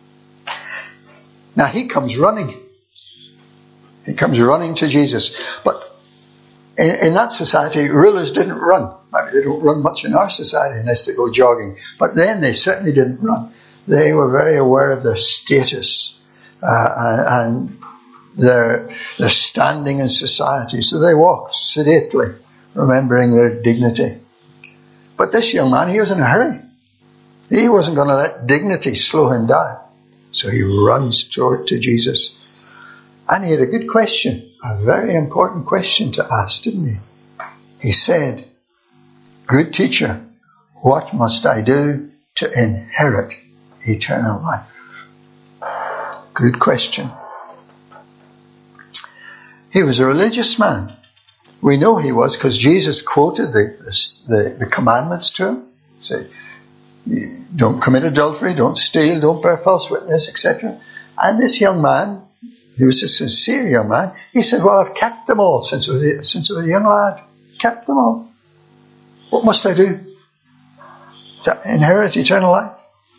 Now he comes running. He comes running to Jesus. But in that society, rulers didn't run. Maybe they don't run much in our society unless they go jogging. But then they certainly didn't run. They were very aware of their status and their standing in society. So they walked sedately, remembering their dignity. But this young man, he was in a hurry. He wasn't going to let dignity slow him down. So he runs to Jesus. And he had a good question, a very important question to ask, didn't he? He said, "Good teacher, what must I do to inherit eternal life?" Good question. He was a religious man. We know he was because Jesus quoted the commandments to him. He said, don't commit adultery, don't steal, don't bear false witness, etc. And this young man, he was a sincere young man, he said, well, I've kept them all since I was a young lad. Kept them all. What must I do to inherit eternal life?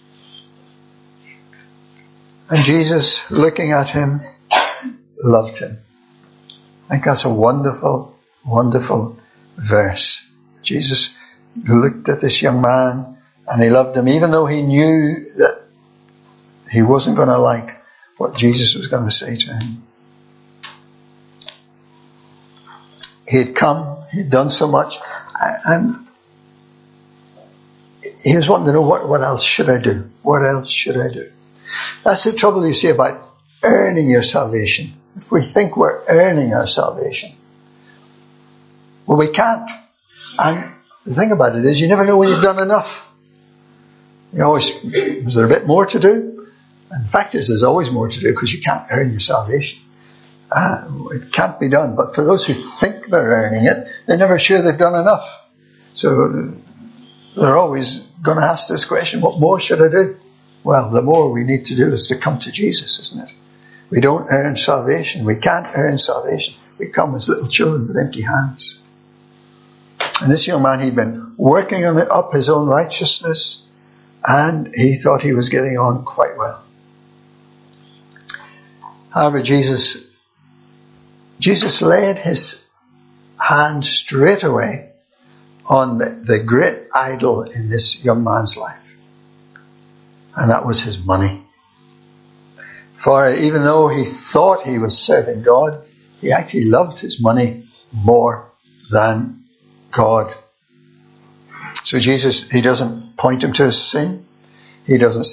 And Jesus, looking at him, loved him. I think that's a wonderful, wonderful verse. Jesus looked at this young man and he loved him, even though he knew that he wasn't going to like what Jesus was going to say to him. He had come, he had done so much, and he was wanting to know, what else should I do? What else should I do? That's the trouble, you see, about earning your salvation. If we think we're earning our salvation, well, we can't. And the thing about it is, you never know when you've done enough. You always, is there a bit more to do? And the fact is, there's always more to do, because you can't earn your salvation. It can't be done. But for those who think they're earning it, they're never sure they've done enough. So they're always going to ask this question, what more should I do? Well, the more we need to do is to come to Jesus, isn't it? We don't earn salvation. We can't earn salvation. We come as little children with empty hands. And this young man, he'd been working up his own righteousness, and he thought he was getting on quite well. However, Jesus laid his hand straight away on the great idol in this young man's life. And that was his money. For even though he thought he was serving God, he actually loved his money more than God. So Jesus, he doesn't point him to his sin. He doesn't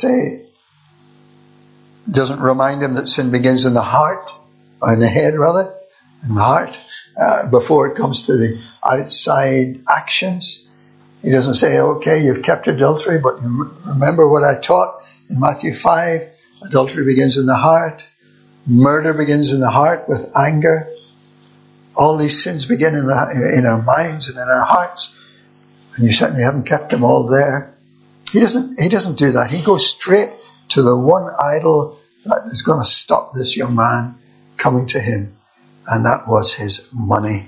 remind him that sin begins in the heart, or in the head rather, in the heart, before it comes to the outside actions. He doesn't say, okay, you've kept adultery, but remember what I taught in Matthew 5. Adultery begins in the heart. Murder begins in the heart with anger. All these sins begin in our minds and in our hearts. And you certainly haven't kept them all there. He doesn't do that. He goes straight to the one idol that is going to stop this young man coming to him. And that was his money.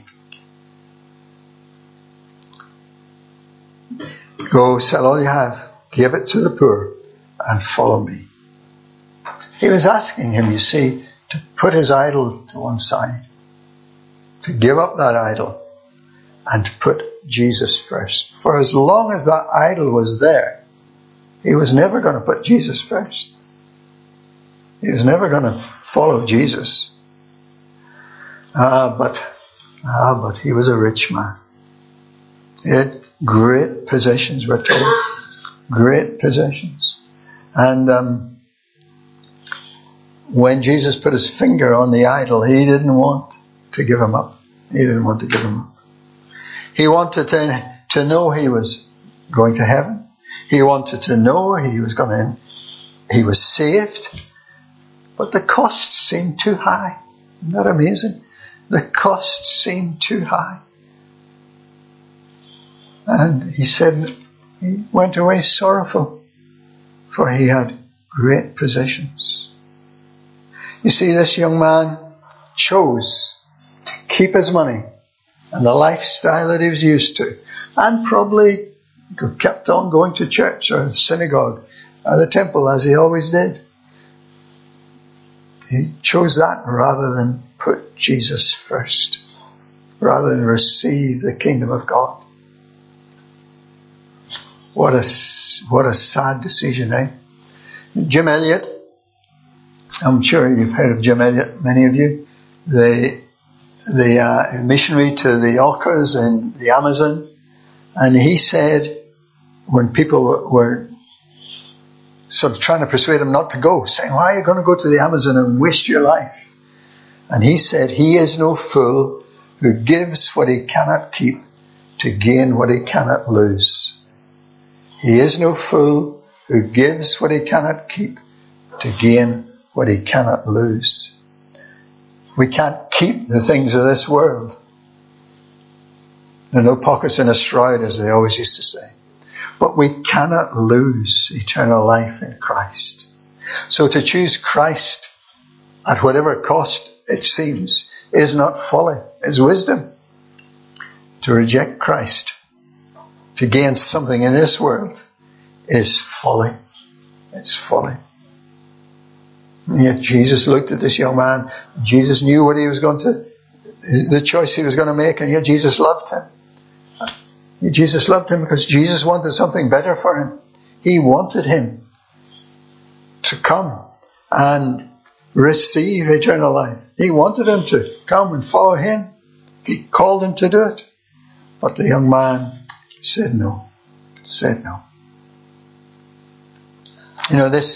Go, sell all you have, give it to the poor, and follow me. He was asking him, you see, to put his idol to one side, to give up that idol, and to put Jesus first. For as long as that idol was there, he was never going to put Jesus first. He was never going to follow Jesus. But he was a rich man. He had great possessions, we're told. Great possessions. And when Jesus put his finger on the idol, he didn't want to give him up. He didn't want to give him up. He wanted to know he was going to heaven. He wanted to know he was saved. But the cost seemed too high. Isn't that amazing? The cost seemed too high. And he said he went away sorrowful, for he had great possessions. You see, this young man chose to keep his money and the lifestyle that he was used to, and probably kept on going to church or the synagogue or the temple as he always did. He chose that rather than put Jesus first, rather than receive the kingdom of God. What a sad decision, eh? Jim Elliot, I'm sure you've heard of Jim Elliot, many of you, the missionary to the Aucas in the Amazon, and he said when people were sort of trying to persuade him not to go, saying, why are you going to go to the Amazon and waste your life? And he said, he is no fool who gives what he cannot keep to gain what he cannot lose. He is no fool who gives what he cannot keep to gain what he cannot lose. We can't keep the things of this world. There are no pockets in a shroud, as they always used to say. But we cannot lose eternal life in Christ. So to choose Christ at whatever cost it seems is not folly, it's wisdom. To reject Christ to gain something in this world is folly. It's folly. And yet Jesus looked at this young man. Jesus knew what he was going to, the choice he was going to make, and yet Jesus loved him. Jesus loved him because Jesus wanted something better for him. He wanted him to come and receive eternal life. He wanted him to come and follow him. He called him to do it. But the young man said no. Said no. You know, this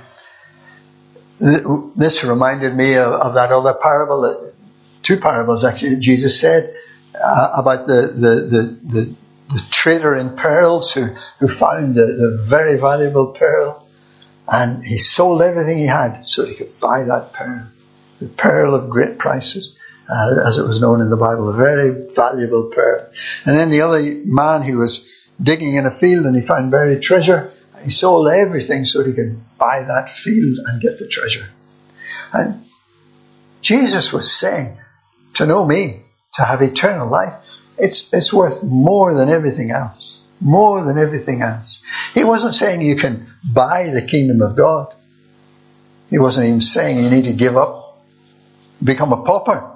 reminded me of that other parable, two parables actually, that Jesus said about the trader in pearls who found the very valuable pearl, and he sold everything he had so he could buy that pearl, the pearl of great prices, as it was known in the Bible, a very valuable pearl. And then the other man who was digging in a field and he found buried treasure, he sold everything so he could buy that field and get the treasure. And Jesus was saying, to know me, to have eternal life, it's worth more than everything else. More than everything else. He wasn't saying you can buy the kingdom of God. He wasn't even saying you need to give up, become a pauper,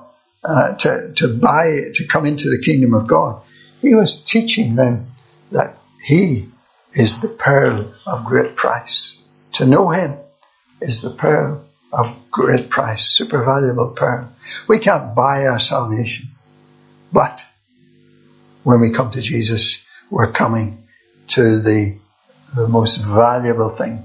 to come into the kingdom of God. He was teaching them that he is the pearl of great price. To know him is the pearl of great price, super valuable pearl. We can't buy our salvation, but when we come to Jesus, we're coming to the most valuable thing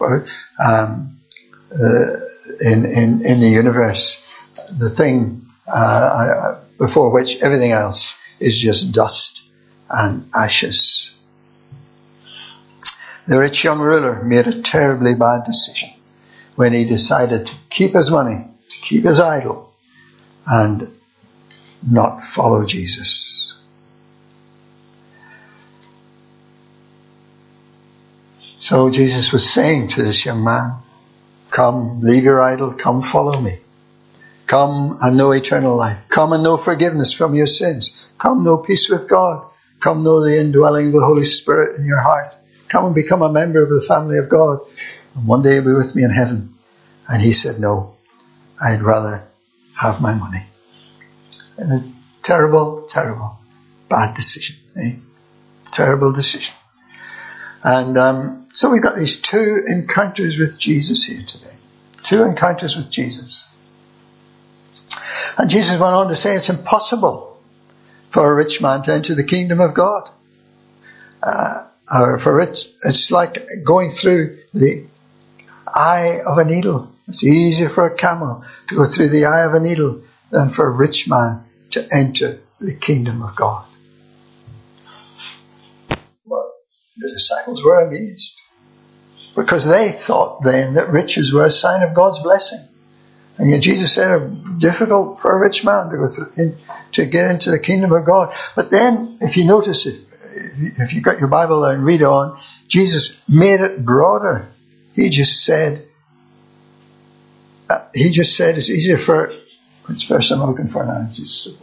in the universe, the thing before which everything else is just dust and ashes. The rich young ruler made a terribly bad decision when he decided to keep his money, to keep his idol, and not follow Jesus. So Jesus was saying to this young man, come, leave your idol, come follow me. Come and know eternal life. Come and know forgiveness from your sins. Come know peace with God. Come know the indwelling of the Holy Spirit in your heart. Come and become a member of the family of God. And one day you'll be with me in heaven. And he said, no, I'd rather have my money. And a terrible, terrible, bad decision. Terrible decision. And so we've got these two encounters with Jesus here today. Two encounters with Jesus. And Jesus went on to say it's impossible for a rich man to enter the kingdom of God. It's like going through the eye of a needle. It's easier for a camel to go through the eye of a needle than for a rich man to enter the kingdom of God. Well, the disciples were amazed because they thought then that riches were a sign of God's blessing. And yet Jesus said it's difficult for a rich man to go through, to get into the kingdom of God. But then, if you notice it, if you got your Bible and read on, Jesus made it broader. He just said it's easier for, which verse I'm looking for now?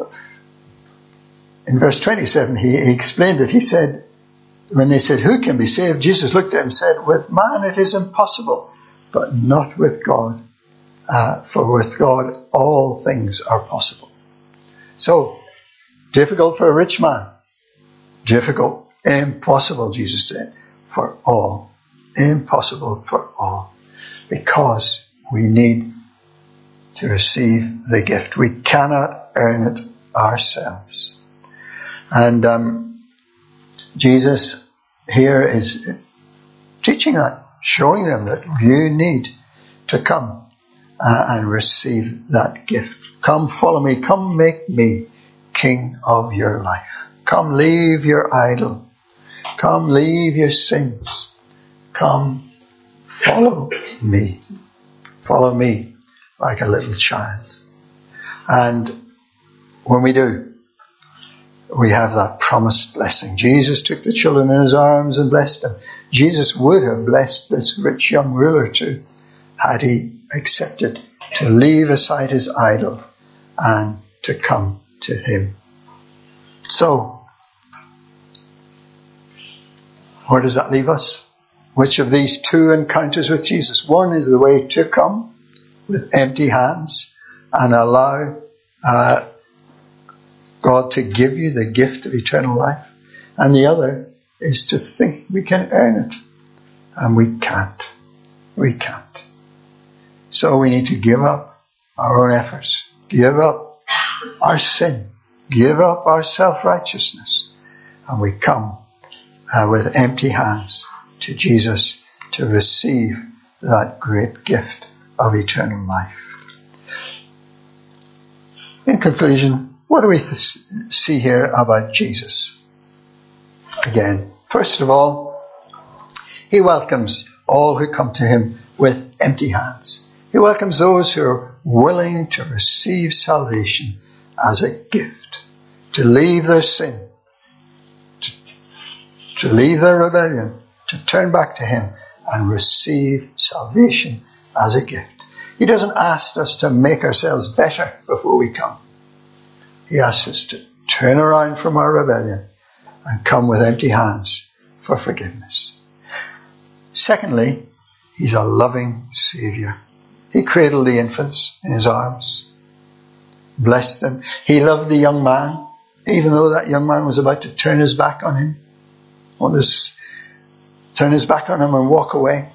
In verse 27, he explained it. He said, when they said, who can be saved? Jesus looked at him and said, with man it is impossible, but not with God. For with God all things are possible. So, difficult for a rich man. Difficult, impossible, Jesus said, for all. Impossible for all. Because we need to receive the gift. We cannot earn it ourselves. And Jesus here is teaching that, showing them that you need to come and receive that gift. Come follow me. Come make me king of your life. Come leave your idol. Come leave your sins. Come follow me. Follow me like a little child. And when we do, we have that promised blessing. Jesus took the children in his arms and blessed them. Jesus would have blessed this rich young ruler too, had he accepted to leave aside his idol and to come to him. So, where does that leave us? Which of these two encounters with Jesus? One is the way to come with empty hands and allow God to give you the gift of eternal life. And the other is to think we can earn it. And we can't. We can't. So we need to give up our own efforts. Give up our sin. Give up our self-righteousness. And we come with empty hands to Jesus to receive that great gift of eternal life. In conclusion, what do we see here about Jesus? Again, first of all, he welcomes all who come to him with empty hands. He welcomes those who are willing to receive salvation as a gift, to leave their sin, to leave their rebellion, to turn back to him and receive salvation as a gift. He doesn't ask us to make ourselves better before we come. He asks us to turn around from our rebellion and come with empty hands for forgiveness. Secondly, he's a loving Saviour. He cradled the infants in his arms, blessed them. He loved the young man, even though that young man was about to turn his back on him. Turn his back on him and walk away.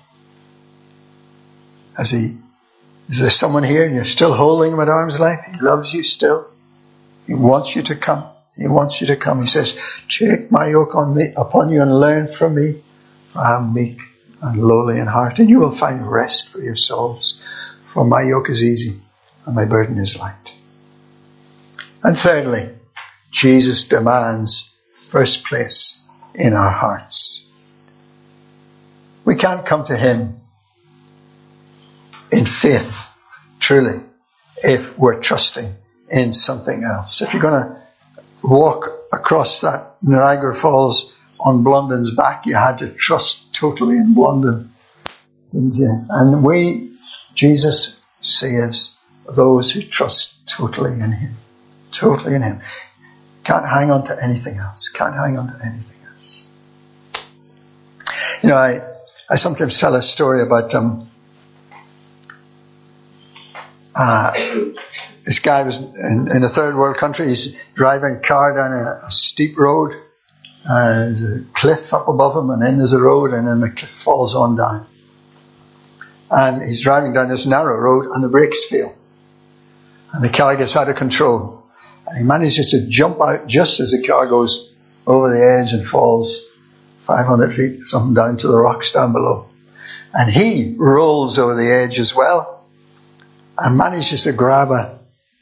Is there someone here and you're still holding him at arm's length? He loves you still. He wants you to come. He wants you to come. He says, take my yoke upon you and learn from me, for I am meek and lowly in heart, and you will find rest for your souls. For my yoke is easy and my burden is light. And thirdly, Jesus demands first place in our hearts. We can't come to him in faith, truly, if we're trusting in something else. If you're going to walk across that Niagara Falls on Blondin's back, you had to trust totally in Blondin, didn't you? And Jesus saves those who trust totally in him. Totally in him. Can't hang on to anything else. Can't hang on to anything else. You know, I sometimes tell a story about this guy was in a third world country. He's driving a car down a steep road. There's a cliff up above him, and then there's a road, and then the cliff falls on down. And he's driving down this narrow road, and the brakes fail. And the car gets out of control. And he manages to jump out just as the car goes over the edge and falls 500 feet, something down to the rocks down below. And he rolls over the edge as well and manages to grab a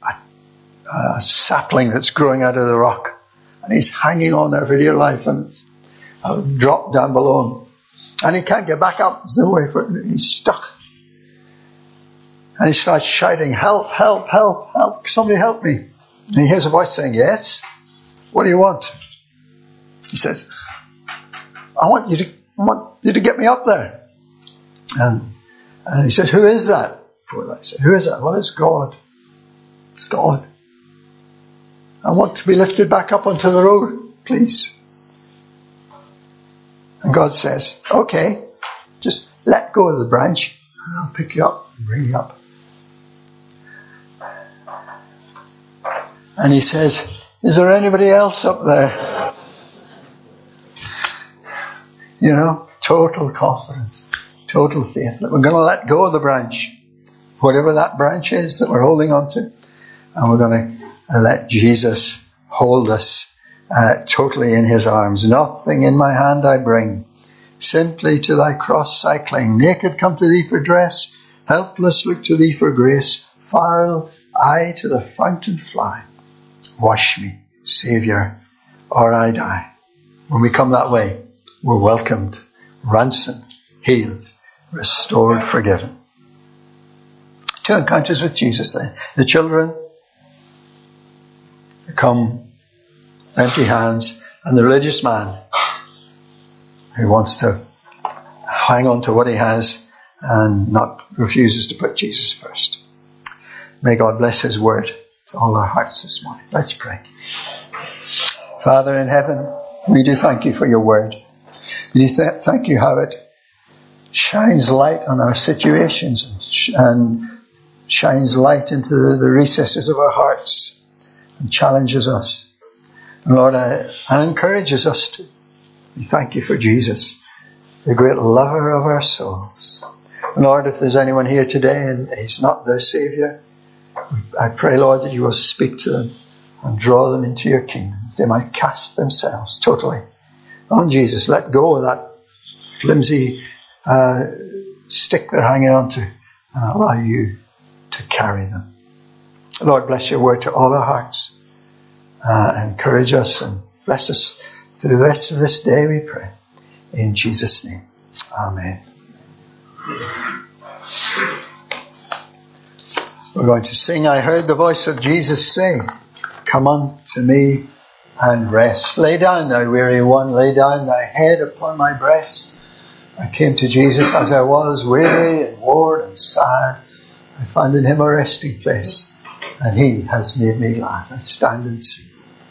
sapling that's growing out of the rock. And he's hanging on there for dear life, and it's dropped down below him. And he can't get back up. There's no way for it. He's stuck. And he starts shouting, help, help, help, help. Somebody help me. And he hears a voice saying, yes? What do you want? He says, I want you to get me up there. And he said, who is that? He said, who is that? Well, it's God. It's God. I want to be lifted back up onto the road, please. And God says, okay, just let go of the branch and I'll pick you up and bring you up. And he says, is there anybody else up there? You know, total confidence, total faith that we're going to let go of the branch, whatever that branch is that we're holding on to, and we're going to let Jesus hold us totally in his arms. Nothing in my hand I bring, simply to thy cross cycling. Naked come to thee for dress, helpless look to thee for grace. Foul I to the fountain fly. Wash me, Saviour, or I die. When we come that way, we're welcomed, ransomed, healed, restored, forgiven. 2 encounters with Jesus then. The children, they come empty hands, and the religious man who wants to hang on to what he has and refuses to put Jesus first. May God bless his word to all our hearts this morning. Let's pray. Father in heaven, we do thank you for your word. We do thank you how it shines light on our situations and shines light into the recesses of our hearts and challenges us. And Lord, and encourages us We thank you for Jesus, the great lover of our souls. And Lord, if there's anyone here today and he's not their Saviour, I pray, Lord, that you will speak to them and draw them into your kingdom. They might cast themselves totally on Jesus. Let go of that flimsy stick they're hanging on to and allow you to carry them. Lord, bless your word to all our hearts. Encourage us and bless us through the rest of this day, we pray. In Jesus' name. Amen. We're going to sing, I heard the voice of Jesus say, come unto me and rest. Lay down, thou weary one, lay down thy head upon my breast. I came to Jesus as I was, weary and worn and sad. I found in him a resting place, and he has made me glad. Let's stand and sing.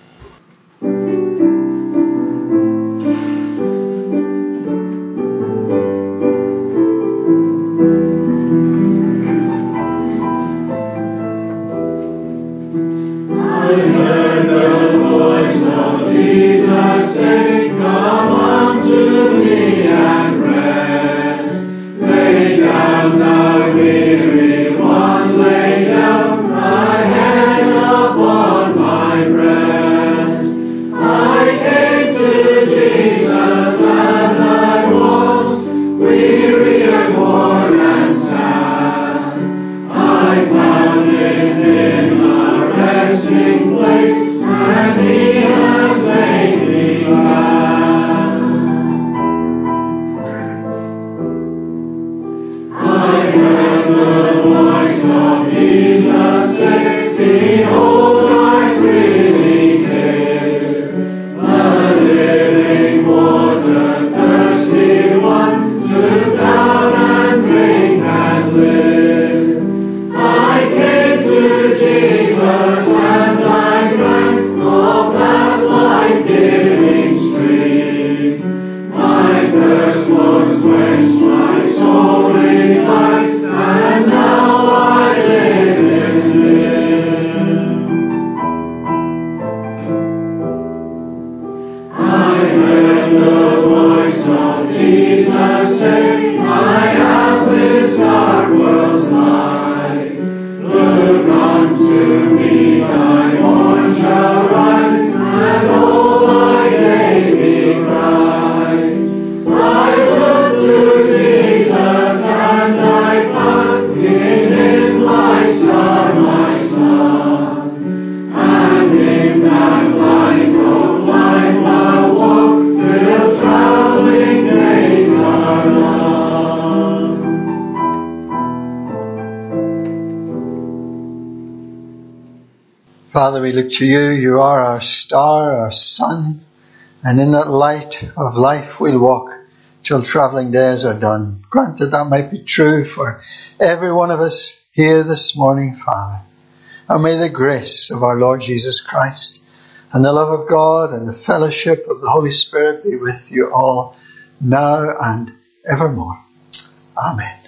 Father, we look to you. You are our star, our sun, and in that light of life we'll walk till travelling days are done. Grant that might be true for every one of us here this morning, Father. And may the grace of our Lord Jesus Christ and the love of God and the fellowship of the Holy Spirit be with you all now and evermore. Amen.